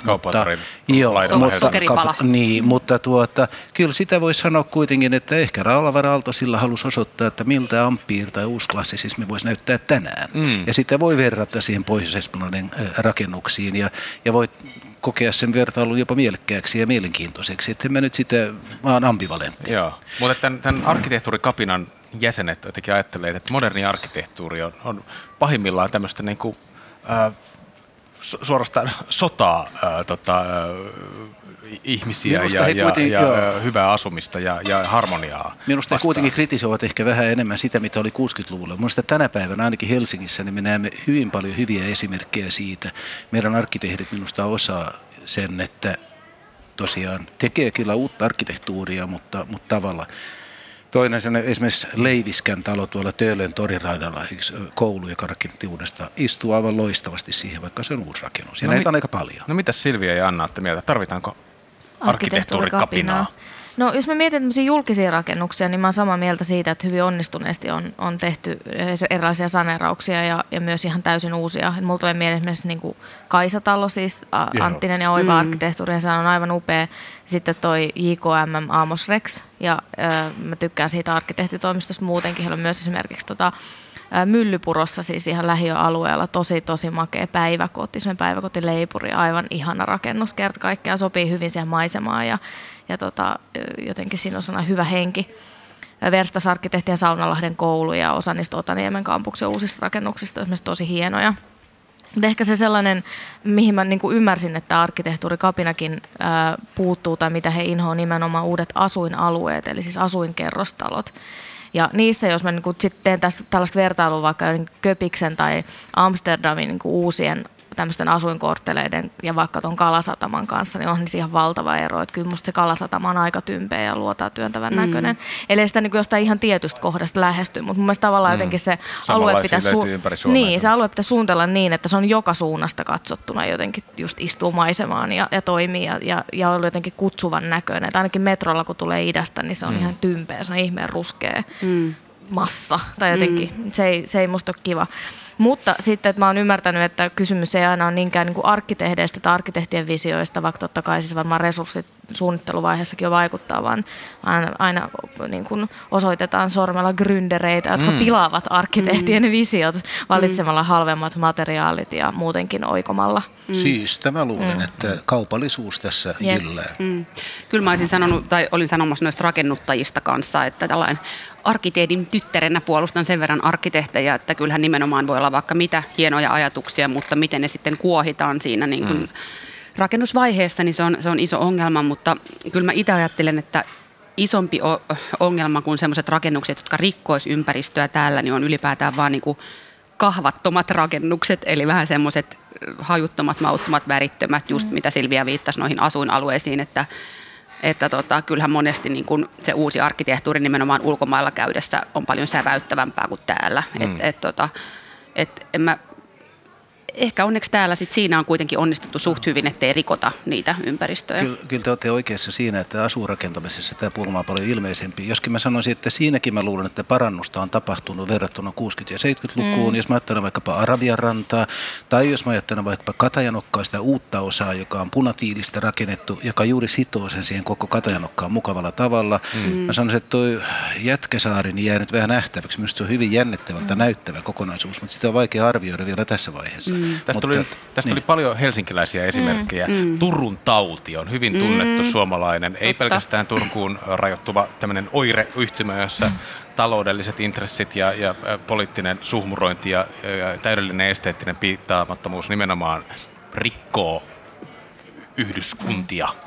Mutta kyllä sitä voi sanoa kuitenkin, että ehkä Alvar Aalto sillä halusi osoittaa, että miltä Ampere tai uusklassisismi voisi näyttää tänään. Ja sitä voi verrata siihen Pohjois-Espanjan rakennuksiin ja voi kokea sen vertailun jopa mielekkääksi ja mielenkiintoiseksi. Että mä nyt sitä vaan ambivalentti. Joo, mutta tämän arkkitehtuurikapinan jäsenet jotenkin ajattelee, että moderni arkkitehtuuri on pahimmillaan tämmöistä niin kuin, suorastaan sotaa ihmisiä ja hyvää asumista ja harmoniaa. Minusta he kuitenkin kritisoivat ehkä vähän enemmän sitä, mitä oli 60-luvulla. Minusta tänä päivänä ainakin Helsingissä niin me näemme hyvin paljon hyviä esimerkkejä siitä. Meidän arkkitehdit minusta osaa sen, että tosiaan tekee kyllä uutta arkkitehtuuria, mutta tavalla. Toinen esimerkiksi Leiviskän talo tuolla Töölön toriraidalla, koulu, joka rakennettiin uudestaan, istuu aivan loistavasti siihen, vaikka se on uusi rakennus. Ja näitä on aika paljon. No mitäs Silvia ja Anna olette mieltä? Tarvitaanko arkkitehtuurikapinaa? No jos me mietin tämmöisiä julkisia rakennuksia, niin mä oon samaa mieltä siitä, että hyvin onnistuneesti on tehty erilaisia saneerauksia ja myös ihan täysin uusia. Et mulla tulee mieleen esimerkiksi niin kuin Kaisatalo, siis Anttinen ja Oiva arkkitehtuuri, ja se on aivan upea. Sitten toi JKM Amos Rex, ja mä tykkään siitä arkkitehtitoimistosta muutenkin. Heillä on myös esimerkiksi Myllypurossa, siis ihan lähiöalueella, tosi makea päiväkoti, semmoinen päiväkotileipuri, aivan ihana rakennus, kerta kaikkiaan sopii hyvin siihen maisemaan ja jotenkin siinä on sellainen hyvä henki. Verstas-arkkitehtien Saunalahden koulu ja osa niistä Otaniemen kampuksen uusista rakennuksista on esimerkiksi tosi hienoja. Ehkä se sellainen, mihin mä niin kuin ymmärsin, että arkkitehtuurikapinakin puuttuu tai mitä he inhoaa, nimenomaan uudet asuinalueet, eli siis asuinkerrostalot. Ja niissä, jos mä niin sitten teen tällaista vertailua vaikka Köpiksen tai Amsterdamin niin uusien tämmöisten asuinkortteleiden ja vaikka tuon Kalasataman kanssa, niin on niin ihan valtava ero. Että kyllä musta se Kalasatama on aika tympeä ja luotaan työntävän näköinen. Eli sitä niin jostain ihan tietystä kohdasta lähestyy, mutta mun mielestä tavallaan jotenkin se alue pitäisi se alue pitäisi suunnitella niin, että se on joka suunnasta katsottuna jotenkin just istuu maisemaan ja toimii ja on jotenkin kutsuvan näköinen. Että ainakin metrolla, kun tulee idästä, niin se on ihan tympeä, se on ihmeen ruskea massa tai jotenkin. Se ei musta ole kiva. Mutta sitten, että mä oon ymmärtänyt, että kysymys ei aina ole niinkään niin kuin arkkitehdeistä tai arkkitehtien visioista, vaikka totta kai siis varmaan resurssit suunnitteluvaiheessakin jo vaikuttaa, vaan aina niin kuin osoitetaan sormella gründereitä, jotka pilaavat arkkitehtien visiot valitsemalla halvemmat materiaalit ja muutenkin oikomalla. Siis mä luulen, että kaupallisuus tässä jyllää. Kyllä mä olisin sanonut, tai olin sanomassa noista rakennuttajista kanssa, että tällainen arkkitehdin tyttärenä puolustan sen verran arkkitehtejä, että kyllähän nimenomaan voi olla vaikka mitä hienoja ajatuksia, mutta miten ne sitten kuohitaan siinä niin kuin rakennusvaiheessa, niin se on iso ongelma, mutta kyllä mä itse ajattelen, että isompi ongelma kuin sellaiset rakennukset, jotka rikkois ympäristöä täällä, niin on ylipäätään vaan niin kuin kahvattomat rakennukset, eli vähän semmoiset hajuttomat, mauttomat, värittömät, just mitä Silvia viittasi noihin asuinalueisiin, että kyllähän monesti niin kun se uusi arkkitehtuuri nimenomaan ulkomailla käydessä on paljon säväyttävämpää kuin täällä. Ehkä onneksi täällä sit siinä on kuitenkin onnistuttu suht hyvin, ettei rikota niitä ympäristöjä. Kyllä te olette oikeassa siinä, että asuinrakentamisessa tämä pulma on paljon ilmeisempi. Joskin mä sanoisin, että siinäkin mä luulen, että parannusta on tapahtunut verrattuna 60- ja 70-lukuun. Jos mä ajattelen vaikkapa Arabian rantaa, tai jos mä ajattelen vaikkapa Katajanokkaa, sitä uutta osaa, joka on punatiilistä rakennettu, joka juuri sitoo sen siihen koko Katajanokkaan mukavalla tavalla. Mä sanoisin, että toi Jätkäsaari niin jää nyt vähän nähtäväksi. Minusta se on hyvin jännittävältä näyttävä kokonaisuus, mutta sitä on vaikea arvioida vielä tässä vaiheessa. Tästä tuli paljon helsinkiläisiä esimerkkejä. Turun tauti on hyvin tunnettu suomalainen, ei pelkästään Turkuun rajoittuva tämmöinen oireyhtymä, jossa taloudelliset intressit ja poliittinen suhmurointi ja täydellinen esteettinen piittaamattomuus nimenomaan rikkoo yhdyskuntia.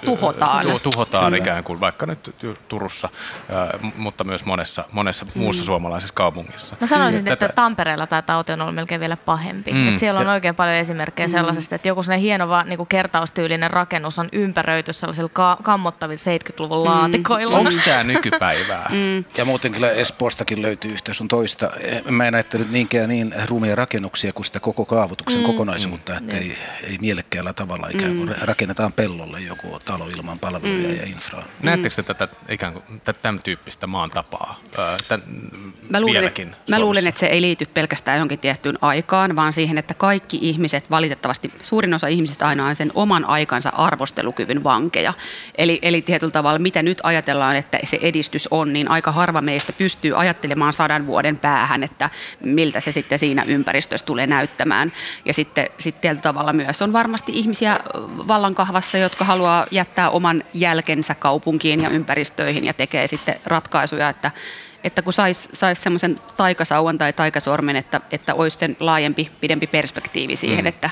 Tuhotaan ikään kuin, vaikka nyt Turussa, mutta myös monessa muussa suomalaisessa kaupungissa. Mä sanoisin, että Tampereella tämä tauti on ollut melkein vielä pahempi. Että siellä on oikein paljon esimerkkejä sellaisesta, että joku sellainen hieno niin kuin kertaustyylinen rakennus on ympäröity sellaisilla kammottavilla 70-luvun laatikoilla. Onko tämä nykypäivää? Ja muuten kyllä Espoostakin löytyy yhtä sun toista. Mä en ajattele niinkään niin rumia rakennuksia kuin sitä koko kaavoituksen kokonaisuutta, että ei mielekkäällä tavalla ikään kuin rakennetaan pellolle joku talo ilman palveluja ja infraa. Näettekö te tätä ikään kuin tämän tyyppistä maan tapaa vieläkin? Mä luulen, että se ei liity pelkästään johonkin tiettyyn aikaan, vaan siihen, että kaikki ihmiset, valitettavasti suurin osa ihmisistä aina on sen oman aikansa arvostelukyvyn vankeja. Eli tietyllä tavalla, mitä nyt ajatellaan, että se edistys on, niin aika harva meistä pystyy ajattelemaan 100 vuoden päähän, että miltä se sitten siinä ympäristössä tulee näyttämään. Ja sitten tietyllä tavalla myös on varmasti ihmisiä vallankahvassa, jotka haluaa jättää oman jälkensä kaupunkiin ja ympäristöihin ja tekee sitten ratkaisuja, että kun sais semmoisen taikasauvan tai taikasormen, että olisi sen laajempi, pidempi perspektiivi siihen, että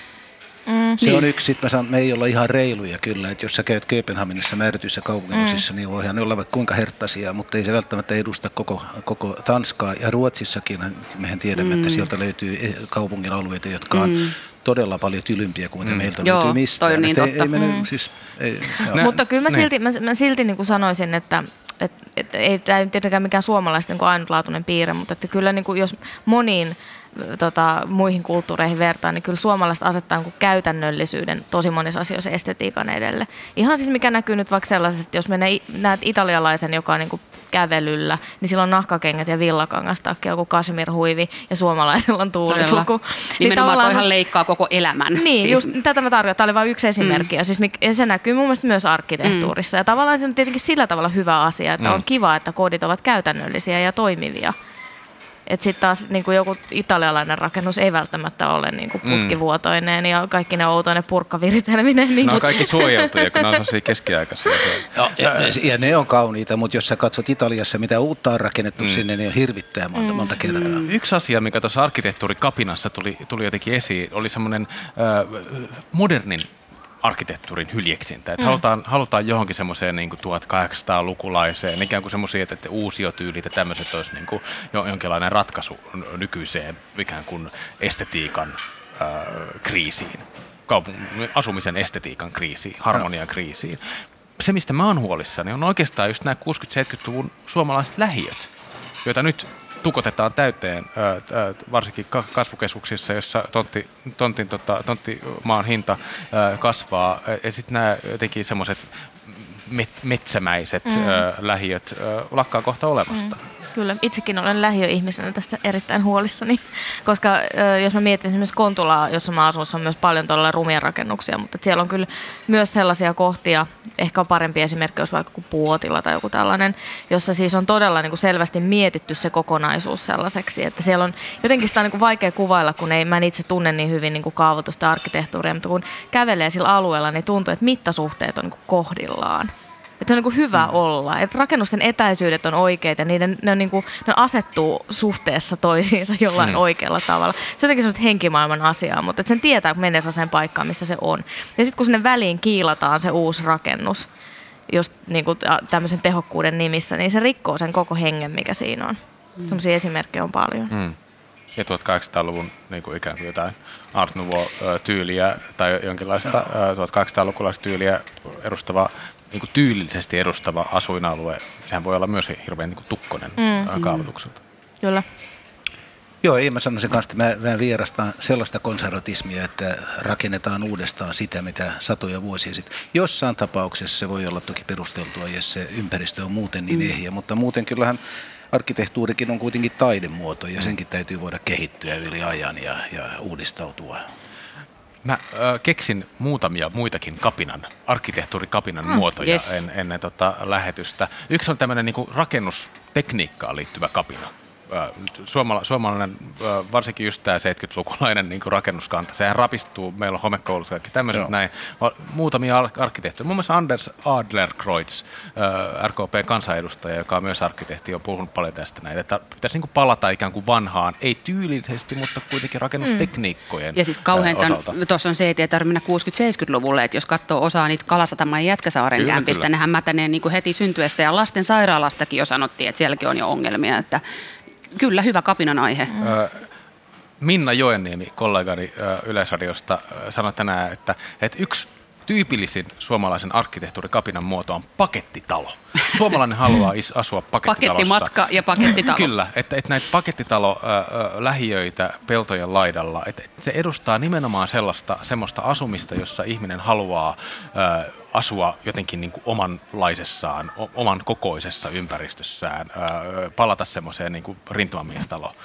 se on yksi, sitten me ei olla ihan reiluja kyllä, että jos sä käyt Kööpenhaminassa määrätyissä kaupunginosissa, niin voihan ne olla vaikka kuinka herttaisia, mutta ei se välttämättä edusta koko Tanskaa. Ja Ruotsissakin mehän tiedämme, että sieltä löytyy kaupungin alueita, jotka on todella paljon tylympiä kuin meiltä löytyy mistään. Toi on niin totta. Mutta kyllä mä silti niin kuin sanoisin, että ei tämä nyt tietenkään mikään suomalaisten niin ainutlaatuinen piirre, mutta että kyllä niin kuin jos moniin muihin kulttuureihin vertaan, niin kyllä suomalaiset asettaa niin käytännöllisyyden tosi monissa asioissa estetiikan edelle. Ihan siis mikä näkyy nyt vaikka sellaisesta, että jos näet italialaisen, joka on niin kuin kävelyllä, niin sillä on nahkakengät ja villakangastakki, joku kashmir-huivi ja suomalaisella on tuuliluku. Nimenomaan toihan leikkaa koko elämän. Niin, siis just tätä mä tarkoitan. Tämä oli vain yksi esimerkki. Ja siis se näkyy mun mielestä myös arkkitehtuurissa. Ja tavallaan se on tietenkin sillä tavalla hyvä asia, että on kiva, että kodit ovat käytännöllisiä ja toimivia. Että sitten taas niin kuin joku italialainen rakennus ei välttämättä ole niin kuin putkivuotoinen ja kaikki ne outoinen purkkaviritelminen. Niin ne on kaikki suojeltuja, kun ne on sellaisia keskiaikaisia. Ja ne on kauniita, mutta jos sä katsot Italiassa, mitä uutta on rakennettu sinne, niin on hirvittää monta kertaa. Yksi asia, mikä tuossa arkkitehtuurikapinassa tuli jotenkin esiin, oli semmoinen modernin arkkitehtuurin hyljeksintä. Että halutaan johonkin semmoiseen niin kuin 1800-lukulaiseen, ikään kuin semmoisia, että uusiotyylit ja tämmöiset olisi niin kuin jonkinlainen ratkaisu nykyiseen ikään kuin estetiikan kriisiin, asumisen estetiikan kriisiin, harmonian kriisiin. Se, mistä mä oon huolissani, on oikeastaan just nämä 60-70-luvun suomalaiset lähiöt, joita nyt tukotetaan täyteen, varsinkin kasvukeskuksissa, jossa tonttimaan hinta kasvaa. Ja sitten nämä jotenkin semmoiset metsämäiset lähiöt lakkaa kohta olemasta. Kyllä, itsekin olen lähiöihmisenä tästä erittäin huolissani, koska jos mä mietin esimerkiksi Kontulaa, jossa mä asun, on myös paljon todella rumia rakennuksia, mutta siellä on kyllä myös sellaisia kohtia, ehkä on parempi esimerkki, jos vaikka Puotila tai joku tällainen, jossa siis on todella niin kuin selvästi mietitty se kokonaisuus sellaiseksi, että siellä on jotenkin sitä on niin kuin vaikea kuvailla, kun mä en itse tunne niin hyvin niin kuin kaavoitusta ja arkkitehtuuria, mutta kun kävelee sillä alueella, niin tuntuu, että mittasuhteet on niin kuin kohdillaan. Että se on niin kuin hyvä olla. Että rakennusten etäisyydet on oikeita ja ne asettuu suhteessa toisiinsa jollain oikealla tavalla. Se on jotenkin sellaista henkimaailman asiaa, mutta sen tietää, kun menee sen paikkaan, missä se on. Ja sitten kun sinne väliin kiilataan se uusi rakennus, just niin kuin tämmöisen tehokkuuden nimissä, niin se rikkoo sen koko hengen, mikä siinä on. Sellaisia esimerkkejä on paljon. Ja 1800-luvun niin kuin ikään kuin jotain Art Nouveau-tyyliä tai jonkinlaista 1800-lukulaista tyyliä edustava niin kuin tyylillisesti edustava asuinalue, sehän voi olla myös hirveän niin kuin tukkonen kaavoitukselta. Kyllä. Joo, mä sanoisin kanssa, että mä vierastan sellaista konservatismia, että rakennetaan uudestaan sitä, mitä satoja vuosia sitten. Jossain tapauksessa se voi olla toki perusteltua, jos se ympäristö on muuten niin ehjä, mutta muuten kyllähän arkkitehtuurikin on kuitenkin taidemuoto ja senkin täytyy voida kehittyä yli ajan ja uudistautua. Mä keksin muutamia muitakin arkkitehtuurikapinan muotoja ennen lähetystä. Yksi on tämmöinen niin kuin rakennustekniikkaan liittyvä kapina. Suomalainen, varsinkin just tämä 70-lukulainen niin kuin rakennuskanta, sehän rapistuu, meillä on homekoulut kaikki tämmöiset näin. Muutamia arkkitehtuja, muun muassa Anders Adlercreutz, RKP-kansanedustaja, joka on myös arkkitehti, on puhunut paljon tästä näin, että pitäisi niin kuin palata ikään kuin vanhaan, ei tyylisesti, mutta kuitenkin rakennustekniikkojen osalta. Ja siis kauheinta tuossa on se, että ei tarvitse mennä 60-70-luvulle, että jos katsoo osaa niitä Kalasataman ja Jätkäsaaren kämpistä, nehän mätänee niin kuin heti syntyessä ja lasten sairaalastakin jo sanottiin, että sielläkin on jo ongelmia, että kyllä, hyvä kapinan aihe. Minna Joenniemi, kollegani Yleisradiosta, sanoi tänään, että yksi tyypillisin suomalaisen arkkitehtuurikapinan muoto on pakettitalo. Suomalainen haluaa asua pakettitalossa. Pakettimatka ja pakettitalo. Kyllä, että näitä pakettitalo-lähiöitä peltojen laidalla, että se edustaa nimenomaan semmoista asumista, jossa ihminen haluaa asua jotenkin niin kuin omanlaisessaan, oman kokoisessa ympäristössään, palata semmoiseen niin kuin rintamamiestalo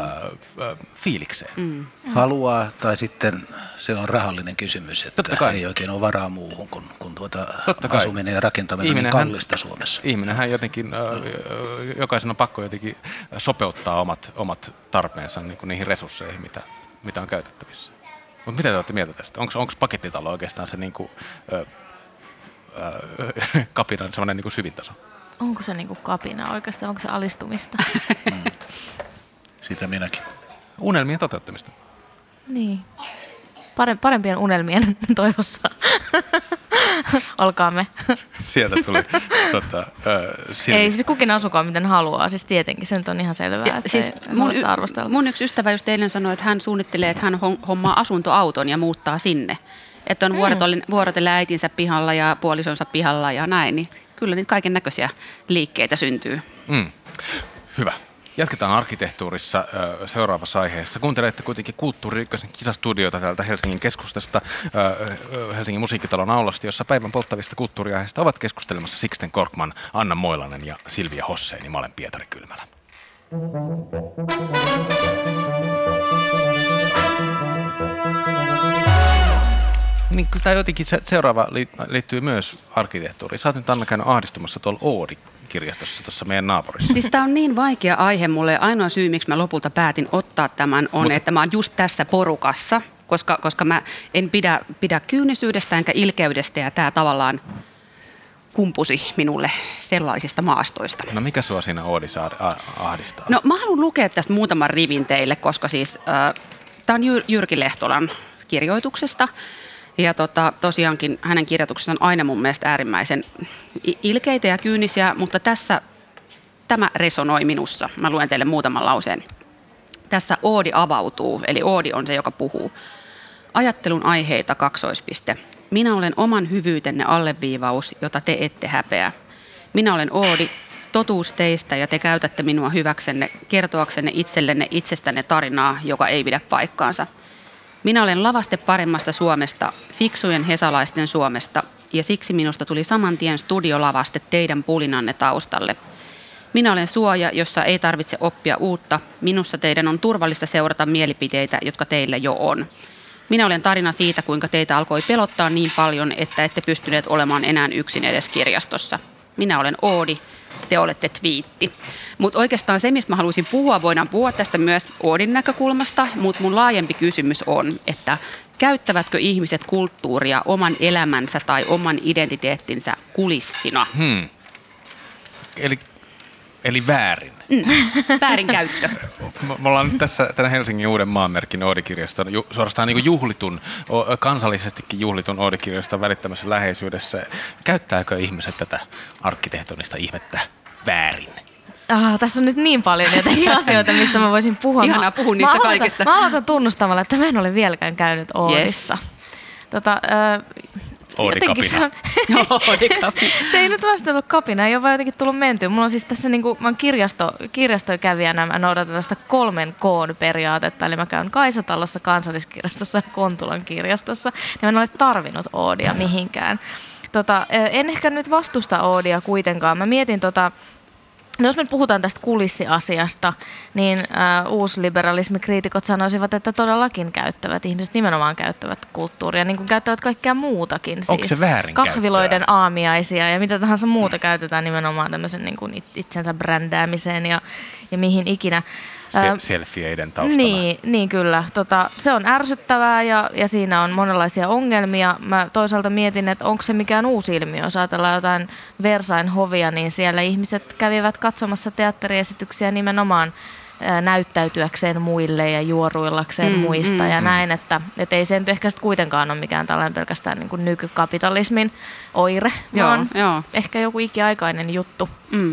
fiilikseen. Haluaa, tai sitten se on rahallinen kysymys, että ei oikein ole varaa muuhun, kun asuminen ja rakentaminen on niin kallista Suomessa. Ihminenhän jotenkin, jokaisen on pakko jotenkin sopeuttaa omat tarpeensa niin kuin niihin resursseihin, mitä on käytettävissä. Mutta mitä te olette mieltä tästä? Onko pakettitalo oikeastaan se niin kuin, kapinan semmoinen niin kuin syvin taso? Onko se niin kuin kapina oikeastaan? Onko se alistumista? Sitä minäkin. Unelmien toteuttamista. Niin. Parempien unelmien toivossa. Olkaamme. Sieltä tuli Ei siis kukin asukaa miten haluaa, siis tietenkin se nyt on ihan selvää. Siis mun yksi ystävä just eilen sanoi, että hän suunnittelee, että hän hommaa asuntoauton ja muuttaa sinne. Että on vuorotellen äitinsä pihalla ja puolisonsa pihalla ja näin, niin kyllä niitä kaiken näköisiä liikkeitä syntyy. Hyvä. Jatketaan arkkitehtuurissa seuraavassa aiheessa. Kuuntelette kuitenkin Kulttuuri Ykkösen kisastudiota täältä Helsingin keskustasta, Helsingin musiikkitalon aulasta, jossa päivän polttavista kulttuuriaiheista ovat keskustelemassa Sixten Korkman, Anna Moilanen ja Silvia Hosseini. Mä olen Pietari Kylmälä. Niin, tämä jotenkin seuraava liittyy myös arkkitehtuuriin. Sä oot nyt Anna käynyt ahdistumassa tuolla kirjastossa tuossa meidän naapurissa. Siis tämä on niin vaikea aihe mulle. Ainoa syy, miksi mä lopulta päätin ottaa tämän, on, että mä oon just tässä porukassa, koska mä en pidä kyynisyydestä enkä ilkeydestä, ja tämä tavallaan kumpusi minulle sellaisista maastoista. No mikä sua siinä Oodissa ahdistaa? No mä haluan lukea tästä muutaman rivin teille, koska siis tämä on Jyrki Lehtolan kirjoituksesta. Ja tosiaankin hänen kirjoituksessaan on aina mun mielestä äärimmäisen ilkeitä ja kyynisiä, mutta tässä tämä resonoi minussa. Mä luen teille muutaman lauseen. Tässä oodi avautuu, eli oodi on se, joka puhuu. Ajattelun aiheita : Minä olen oman hyvyytenne alleviivaus, jota te ette häpeä. Minä olen oodi, totuus teistä, ja te käytätte minua hyväksenne, kertoaksenne itsellenne itsestänne tarinaa, joka ei pidä paikkaansa. Minä olen lavaste paremmasta Suomesta, fiksujen hesalaisten Suomesta, ja siksi minusta tuli saman tien studiolavaste teidän pulinanne taustalle. Minä olen suoja, jossa ei tarvitse oppia uutta. Minussa teidän on turvallista seurata mielipiteitä, jotka teillä jo on. Minä olen tarina siitä, kuinka teitä alkoi pelottaa niin paljon, että ette pystyneet olemaan enää yksin edes kirjastossa. Minä olen Oodi, te olette twiitti. Mutta oikeastaan se, mistä mä haluaisin puhua, voidaan puhua tästä myös Oodin näkökulmasta, mutta mun laajempi kysymys on, että käyttävätkö ihmiset kulttuuria oman elämänsä tai oman identiteettinsä kulissina? Eli väärin. Väärinkäyttö. Me ollaan nyt tässä tänä Helsingin Uuden Maanmerkin Oodi-kirjaston suorastaan niin kuin juhlitun, kansallisestikin juhlitun Oodi-kirjaston välittämässä läheisyydessä. Käyttääkö ihmiset tätä arkkitehtonista ihmettä väärin? Tässä on nyt niin paljon jotenkin asioita, mistä mä voisin puhua. Ihanaa puhua niistä kaikista. Mä aloitan tunnustamalla, että mä en ole vieläkään käynyt Oodissa. Oodikapina. Se ei nyt vasta ollut kapina, ei ole vaan jotenkin tullut mentyä. Mulla on siis tässä, mä oon kirjastokävijänä, mä noudatan tästä 3K-periaatetta, eli mä käyn Kaisatalossa, Kansalliskirjastossa ja Kontulan kirjastossa, niin mä en ole tarvinnut Oodia mihinkään. En ehkä nyt vastusta Oodia kuitenkaan. Mä mietin no jos me puhutaan tästä kulissiasiasta, niin uusliberalismikriitikot sanoisivat, että todellakin ihmiset nimenomaan käyttävät kulttuuria, niin kuin käyttävät kaikkea muutakin. Onko siis se väärin kahviloiden aamiaisia ja mitä tahansa muuta käytetään nimenomaan tämmöisen niin kuin itsensä brändäämiseen ja mihin ikinä. Selfieiden taustalla. Niin kyllä. Se on ärsyttävää ja siinä on monenlaisia ongelmia. Mä toisaalta mietin, että onko se mikään uusi ilmiö. Jos ajatellaan jotain Versailles hovia, niin siellä ihmiset kävivät katsomassa teatteriesityksiä nimenomaan näyttäytyäkseen muille ja juoruillakseen muista ja näin, että ei se nyt ehkä sitten kuitenkaan ole mikään tällainen pelkästään niin kuin nykykapitalismin oire, vaan ehkä joku ikiaikainen juttu.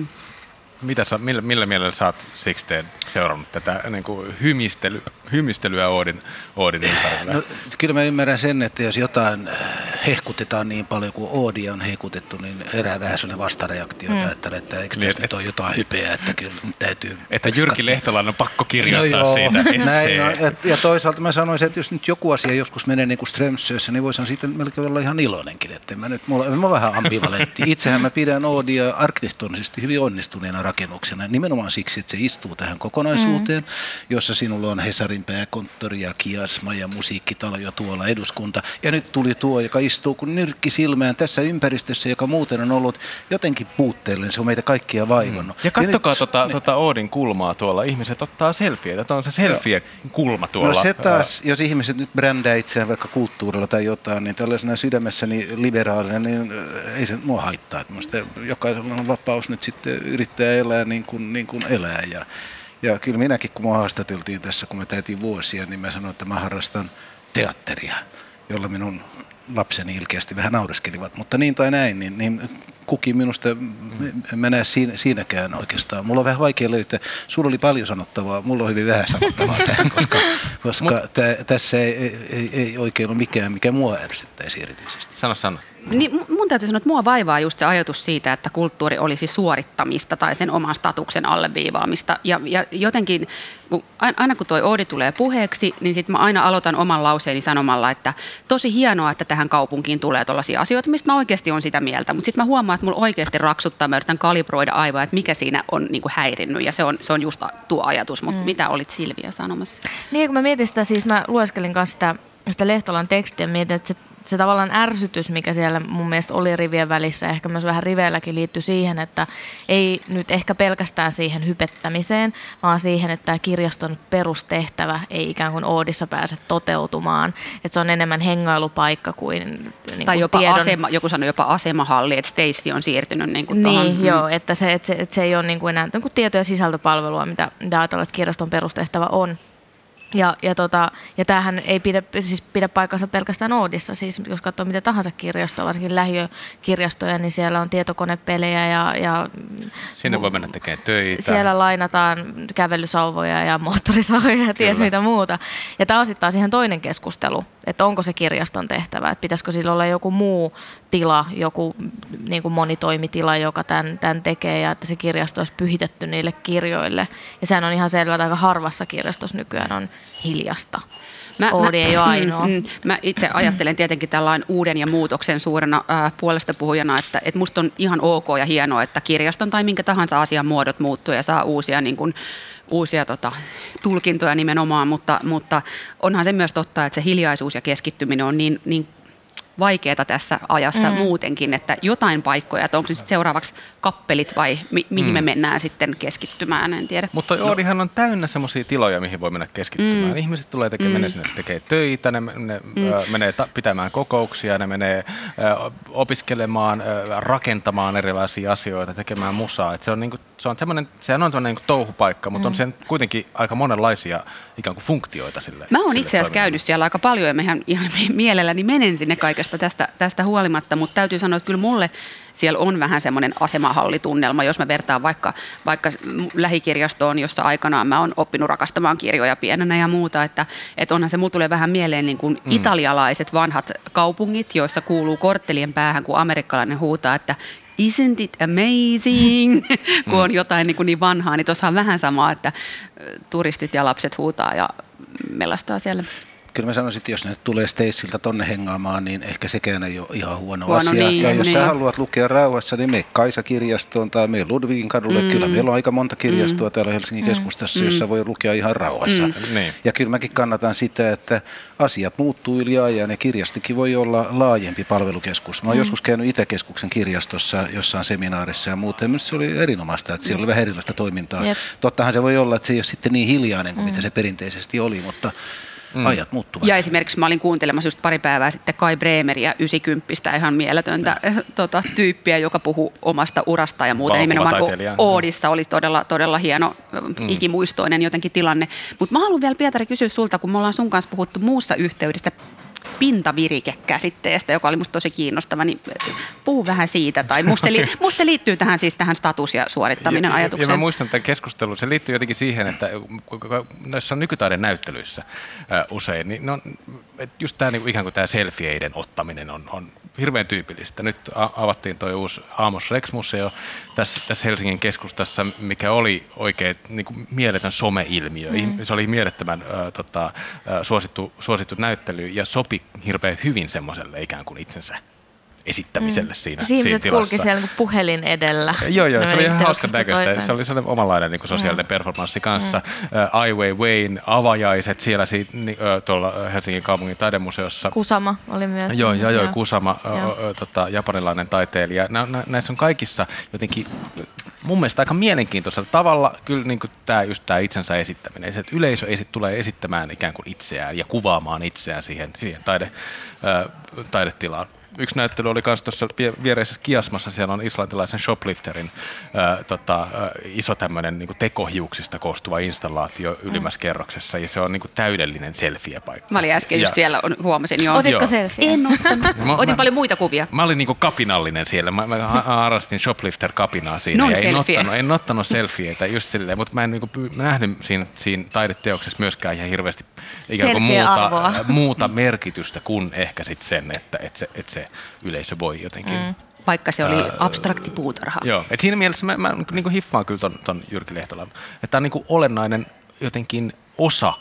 Millä mielellä sä oot Sixteen seurannut tätä niin kuin hymistelyä Oodin ympärillä? No, kyllä mä ymmärrän sen, että jos jotain hehkutetaan niin paljon kuin Oodia on hehkutettu, niin herää vähän sellainen vastareaktio, että eikö tässä nyt ole jotain hypeä, että kyllä täytyy... Että Jyrki Lehtolan on pakko kirjoittaa siitä näin, ja toisaalta mä sanoisin, että jos nyt joku asia joskus menee niin kuin Strömsössä, niin voisin siitä melkein olla ihan iloinenkin, että mä oon vähän ambivalentti. Itsehän mä pidän Oodia arkkitehtonisesti hyvin onnistuneena rakennuksena, nimenomaan siksi, että se istuu tähän kokonaisuuteen, jossa sinulla on Hesarin pääkonttori ja Kiasma ja musiikkitalo ja tuolla eduskunta. Ja nyt tuli tuo, joka istuu kuin nyrkki silmään tässä ympäristössä, joka muuten on ollut jotenkin puutteellinen. Se on meitä kaikkia vaivannut. Ja katsokaa tuota Oodin kulmaa tuolla. Ihmiset ottaa selfieitä. Tämä on se selfie-kulma tuolla. No se taas, jos ihmiset nyt brändää itseään vaikka kulttuurilla tai jotain, niin tällaisena sydämessäni liberaalina, niin ei se mua haittaa. Jokaisella on vapaus nyt sitten yrittää elää niin kuin elää. Ja kyllä minäkin, kun minua haastateltiin tässä, kun me täytiin vuosia, niin mä sanoin, että mä harrastan teatteria, jolla minun lapseni ilkeästi vähän naureskelivat. Mutta niin tai näin, niin kukin minusta, mä näe siinäkään oikeastaan. Mulla on vähän vaikea löytää. Sulla oli paljon sanottavaa, mulla on hyvin vähän sanottavaa tähän, koska tässä ei oikein ole mikään, mikä mua ärsyttäisi erityisesti. Sano. Niin, mun täytyy sanoa, että mua vaivaa just se ajatus siitä, että kulttuuri olisi suorittamista tai sen oman statuksen alleviivaamista. Ja jotenkin, aina kun toi Oodi tulee puheeksi, niin sitten mä aina aloitan oman lauseeni sanomalla, että tosi hienoa, että tähän kaupunkiin tulee tollaisia asioita, mistä mä oikeasti on sitä mieltä. Mutta sitten mä huomaan, että mulla oikeasti raksuttaa, mä yritän kalibroida aivoa, että mikä siinä on niin kuin häirinnyt. Ja se on just tuo ajatus. Mutta mitä olit Silvia sanomassa? Niin, kun mä mietin sitä, siis mä lueskelin kanssa sitä Lehtolan tekstiä ja mietin, että se tavallaan ärsytys, mikä siellä mun mielestä oli rivien välissä, ehkä myös vähän riveilläkin liittyi siihen, että ei nyt ehkä pelkästään siihen hypettämiseen, vaan siihen, että tämä kirjaston perustehtävä ei ikään kuin Oodissa pääse toteutumaan. Että se on enemmän hengailupaikka kuin tai jopa joku sanoi jopa asemahalli, että Stacey on siirtynyt tuohon. Joo, että se ei ole niin kuin enää niin kuin tieto- ja sisältöpalvelua, mitä ajatellaan, että kirjaston perustehtävä on. Ja tämähän ei pidä paikkansa pelkästään Oodissa, siis jos katsoo mitä tahansa kirjastoa, varsinkin lähiökirjastoja, niin siellä on tietokonepelejä ja sinne voi mennä tekemään töitä. Siellä lainataan kävelysauvoja ja moottorisauvoja ja ties mitä muuta. Ja tämä on sitten taas ihan toinen keskustelu, että onko se kirjaston tehtävä, että pitäisikö sillä olla joku muu tila, joku niin kuin monitoimitila, joka tämän tekee ja että se kirjasto olisi pyhitetty niille kirjoille. Ja sehän on ihan selvä, että aika harvassa kirjastossa nykyään on hiljasta. Oodi ei ole ainoa. Mä itse ajattelen tietenkin tällainen uuden ja muutoksen suurena puolesta puhujana, että musta on ihan ok ja hienoa, että kirjaston tai minkä tahansa asian muodot muuttuu ja saa uusia tulkintoja nimenomaan, mutta onhan se myös totta, että se hiljaisuus ja keskittyminen on niin vaikeaa tässä ajassa muutenkin, että jotain paikkoja, että onko se sitten seuraavaksi kappelit vai mihin me mennään sitten keskittymään, en tiedä. Mutta Oodihan on täynnä semmoisia tiloja, mihin voi mennä keskittymään. Ihmiset tulee menee sinne tekemään töitä, ne menee pitämään kokouksia, ne menee opiskelemaan, rakentamaan erilaisia asioita, tekemään musaa. Et sehän on tämmöinen touhupaikka, mutta on sen kuitenkin aika monenlaisia ikään kuin funktioita sille. Mä oon itse asiassa käynyt siellä aika paljon ja mehän ihan mielelläni menen sinne kaikesta tästä huolimatta, mutta täytyy sanoa, että kyllä mulle siellä on vähän semmoinen asemahallitunnelma, jos mä vertaan vaikka lähikirjastoon, jossa aikanaan mä oon oppinut rakastamaan kirjoja pienenä ja muuta, että onhan se, mulla tulee vähän mieleen niin kuin italialaiset vanhat kaupungit, joissa kuuluu korttelien päähän, kun amerikkalainen huutaa, että isn't it amazing, kun on jotain niin vanhaa, niin tuossa on vähän samaa, että turistit ja lapset huutaa ja melastaa siellä. Kyllä mä sanoisin, että jos ne tulee Stacyltä tonne hengaamaan, niin ehkä sekään ei ole ihan huono asia. Niin, ja jos sä haluat lukea rauhassa, niin mene Kaisa-kirjastoon tai mene Ludwigin kadulle. Kyllä meillä on aika monta kirjastoa täällä Helsingin keskustassa, jossa voi lukea ihan rauhassa. Ja kyllä mäkin kannatan sitä, että asiat muuttuu yli ajan ja kirjastokin voi olla laajempi palvelukeskus. Mä oon joskus käynyt Itäkeskuksen kirjastossa jossain seminaarissa ja muuta. Ja minusta se oli erinomaista, että siellä oli vähän erilaista toimintaa. Tottahan se voi olla, että se ei ole sitten niin hiljainen kuin mitä se perinteisesti oli, mutta ajat muuttuvat. Ja esimerkiksi mä olin kuuntelemassa just pari päivää sitten Kai Bremeria 90, ihan mieletöntä tyyppiä, joka puhuu omasta urasta ja muuten. Nimenomaan Oodissa oli todella hieno, ikimuistoinen jotenkin tilanne. Mutta mä haluan vielä, Pietari, kysyä sulta, kun me ollaan sun kanssa puhuttu muussa yhteydessä pintavirike-käsitteestä, joka oli musta tosi kiinnostava, niin puhu vähän siitä. Tai musta liittyy tähän status ja suorittaminen ajatukseen. Ja mä muistan tämän keskustelun. Se liittyy jotenkin siihen, että noissa nykytaiden näyttelyissä usein, niin just tämä niin ikään kuin tämä selfieiden ottaminen on hirveän tyypillistä. Nyt avattiin tuo uusi Amos Rex-museo tässä Helsingin keskustassa, mikä oli oikein niin kuin mieletön some-ilmiö. Se oli mielettömän suosittu näyttely ja sopi hirveän hyvin semmoiselle ikään kuin itsensä esittämiselle siinä ihmiset kulki siellä puhelin edellä. Joo, se oli ihan hauska näköistä. Se oli sellainen omanlainen niin sosiaalinen performanssi kanssa. Ai Weiwein avajaiset siellä tuolla Helsingin kaupungin taidemuseossa. Kusama oli myös. Joo, Kusama, japanilainen taiteilija. Näissä on kaikissa jotenkin mun mielestä aika mielenkiintoisella tavalla kyllä niin kuin tämä itsensä esittäminen. Se, että yleisö tulee esittämään ikään kuin itseään ja kuvaamaan itseään siihen taidetilaan. Yksi näyttely oli myös tuossa viereisessä Kiasmassa, siellä on islantilaisen Shoplifterin iso tämmöinen niin kuin tekohiuksista koostuva installaatio ylimmässä kerroksessa, ja se on niin kuin täydellinen selfie-paikka. Mä olin äsken just siellä, huomasin jo. Otitko selfie? En ottanut. Otin paljon muita kuvia. Mä olin niin kuin kapinallinen siellä, mä harrastin Shoplifter-kapinaa siinä. En ottanut selfieitä just silleen, mutta mä en niin kuin nähnyt siinä taideteoksessa myöskään ihan hirveästi ikään kuin muuta merkitystä kuin ehkä sitten sen, että se yleisö voi jotenkin. Vaikka se oli abstrakti puutarha. Joo, et siinä mielessä mä niin kuin hiffaan kyllä ton Jyrki Lehtolan, että tämä on niin kuin olennainen jotenkin osa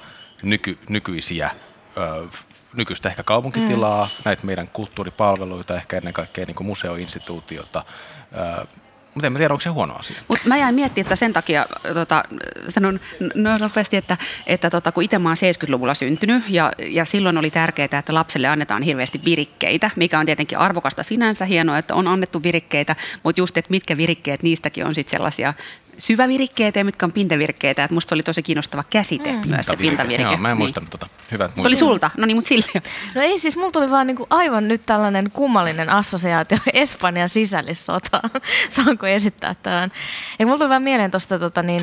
nykyistä ehkä kaupunkitilaa, näitä meidän kulttuuripalveluita, ehkä ennen kaikkea niin kuin museoinstituutiota. Mutta en tiedä, onko se huono asia. Mutta mä jäin miettimään, että sen takia sanon nopeasti, että kun itse mä oon 70-luvulla syntynyt ja silloin oli tärkeää, että lapselle annetaan hirveästi virikkeitä, mikä on tietenkin arvokasta sinänsä, hienoa, että on annettu virikkeitä, mutta just, että mitkä virikkeet, niistäkin on sitten sellaisia syvävirikkeitä ja mitkä on pintavirikkeitä. Että musta oli tosi kiinnostava käsite myös se pintavirike. Joo, mä en muistanut tota. Hyvä, se oli sulta. No niin, mutta Silvia. No ei siis, mulla tuli vaan niinku aivan nyt tällainen kummallinen assosiaatio Espanjan sisällissotaan. Saanko esittää tämän? Ja mulla tuli vaan mieleen tuosta,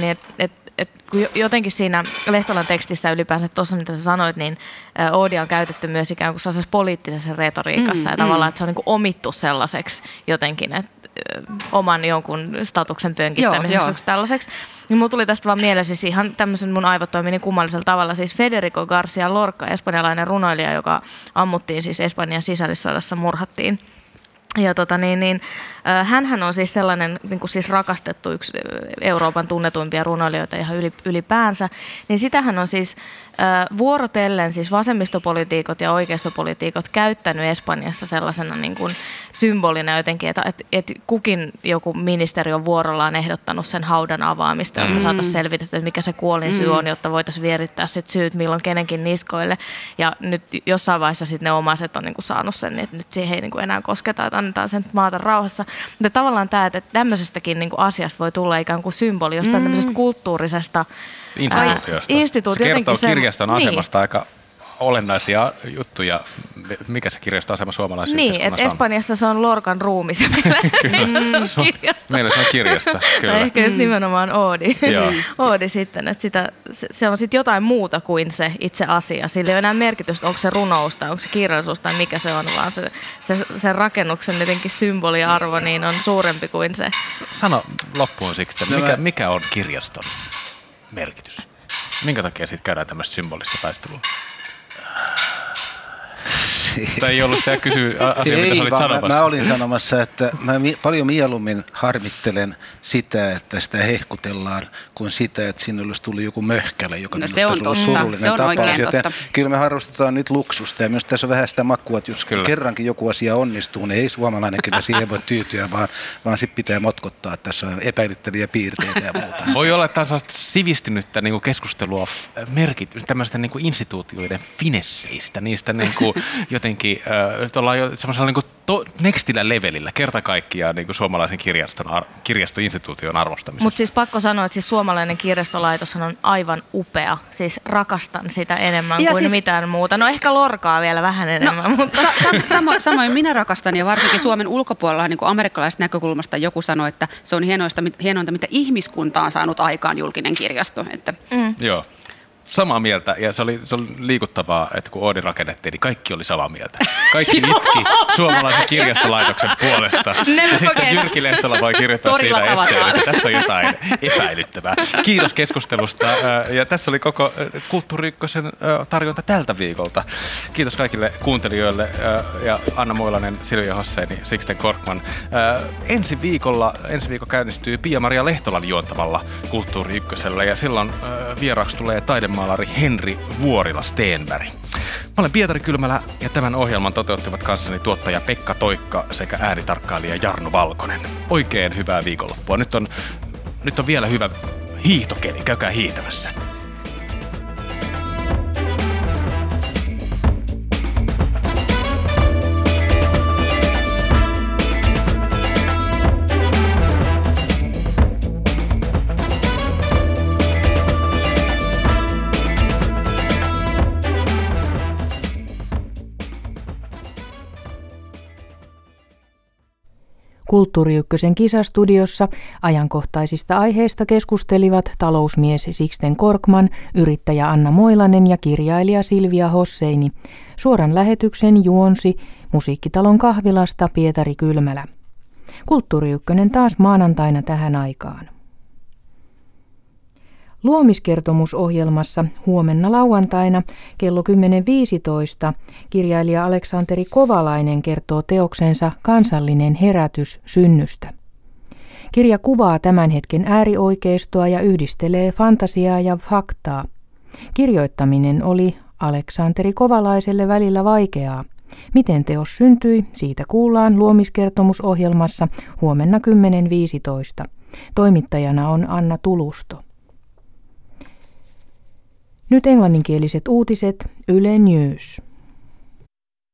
kun jotenkin siinä Lehtolan tekstissä ylipäänsä tuossa, mitä sä sanoit, niin oodia on käytetty myös ikään kuin sellaisessa poliittisessa retoriikassa ja tavallaan, että se on niin kuin omittu sellaiseksi jotenkin, että oman jonkun statuksen pönkittämiseksi tällaiseksi. Niin mulla tuli tästä vaan mieleen siis ihan tämmöisen mun aivot toimii niin kummallisella tavalla. Siis Federico García Lorca, espanjalainen runoilija, joka ammuttiin siis Espanjan sisällissodassa, murhattiin. Ja hänhän on siis sellainen niin kuin siis rakastettu yksi Euroopan tunnetuimpia runoilijoita ihan ylipäänsä, niin sitähän on siis vuorotellen siis vasemmistopolitiikot ja oikeistopolitiikot käyttänyt Espanjassa sellaisena niin kuin symbolina jotenkin, että kukin joku ministeri on vuorollaan ehdottanut sen haudan avaamista, jotta saataisiin selvitettyä, mikä se kuolin syy on, jotta voitaisiin vierittää sit syyt milloin kenenkin niskoille. Ja nyt jossain vaiheessa sitten ne omaiset on niin kuin saanut sen, että nyt siihen ei niin kuin enää kosketa, että annetaan sen maata rauhassa. Mutta tavallaan tämä, että tämmöisestäkin niin kuin asiasta voi tulla ikään kuin symboli jostain tämmöisestä kulttuurisesta instituutiosta. Se kertoo kirjaston asemasta aika olennaisia juttuja. Mikä se kirjaston asema suomalaisessa yhteiskunnassa on? Niin, että Espanjassa se on Lorcan ruumis ja meillä se on kirjasto. Meillä se on kirjasto, kyllä. Ehkä just nimenomaan oodi. Oodi sitten, että se on sitten jotain muuta kuin se itse asia. Sillä ei ole enää merkitystä, onko se runous tai onko se kirjallisuus tai mikä se on, vaan se rakennuksen jotenkin symboliarvo niin on suurempi kuin se. Sano loppuun siksi, mikä on kirjaston merkitys? Minkä takia sitten käydään tämmöistä symbolista taistelua? Tai ei ollut se asia, mitä sä olit sanomassa. Mä olin sanomassa, että mä paljon mieluummin harmittelen sitä, että sitä hehkutellaan, kuin sitä, että sinne olisi tullut joku möhkäle, joka minusta olisi ollut surullinen tapaus. Joten kyllä me harrastetaan nyt luksusta ja myös tässä on vähän sitä makua, että jos kerrankin joku asia onnistuu, niin ei suomalainen kyllä siihen voi tyytyä, vaan sitten pitää motkottaa, että tässä on epäilyttäviä piirteitä ja muuta. Voi olla, että on sivistynyttä niin keskustelua tämmöistä niin instituutioiden finesseistä, niistä niin jotenkin nyt ollaan jo semmoisella niin nextillä levelillä kerta kaikkiaan niin suomalaisen kirjastoinstituution arvostamisessa. Mutta siis pakko sanoa, että siis suomalainen kirjastolaitoshan on aivan upea. Siis rakastan sitä enemmän ja kuin siis mitään muuta. No ehkä Lorcaa vielä vähän enemmän. Mutta samoin minä rakastan ja varsinkin Suomen ulkopuolella niin kuin amerikkalaisesta näkökulmasta joku sanoi, että se on hienointa, mitä ihmiskunta on saanut aikaan julkinen kirjasto. Että. Joo. Samaa mieltä, ja se oli liikuttavaa, että kun Oodi rakennettiin, niin kaikki oli samaa mieltä. Kaikki itki suomalaisen kirjastolaitoksen puolesta. Ja sitten Jyrki Lehtola voi kirjoittaa siitä esseen, että tässä on jotain epäilyttävää. Kiitos keskustelusta, ja tässä oli koko Kulttuuri Ykkösen tarjonta tältä viikolta. Kiitos kaikille kuuntelijoille, ja Anna Moilanen, Silvia Hosseini, Sixten Korkman. Ensi viikolla käynnistyy Pia-Maria Lehtolan juontamalla Kulttuuri Ykkösellä, ja silloin vieraaksi tulee taidemaalari Henri Vuorila-Steenberg. Mä olen Pietari Kylmälä ja tämän ohjelman toteuttivat kanssani tuottaja Pekka Toikka sekä äänitarkkailija Jarno Valkonen. Oikein hyvää viikonloppua. Nyt on vielä hyvä hiihtokeli. Käykää hiihtämässä. Kulttuuri Ykkösen kisastudiossa ajankohtaisista aiheista keskustelivat talousmies Sixten Korkman, yrittäjä Anna Moilanen ja kirjailija Silvia Hosseini. Suoran lähetyksen juonsi Musiikkitalon kahvilasta Pietari Kylmälä. Kulttuuri Ykkönen taas maanantaina tähän aikaan. Luomiskertomusohjelmassa huomenna lauantaina kello 10.15 kirjailija Aleksanteri Kovalainen kertoo teoksensa Kansallinen herätys synnystä. Kirja kuvaa tämän hetken äärioikeistoa ja yhdistelee fantasiaa ja faktaa. Kirjoittaminen oli Aleksanteri Kovalaiselle välillä vaikeaa. Miten teos syntyi, siitä kuullaan luomiskertomusohjelmassa huomenna 10.15. Toimittajana on Anna Tulusto. Nyt englanninkieliset uutiset Yle News.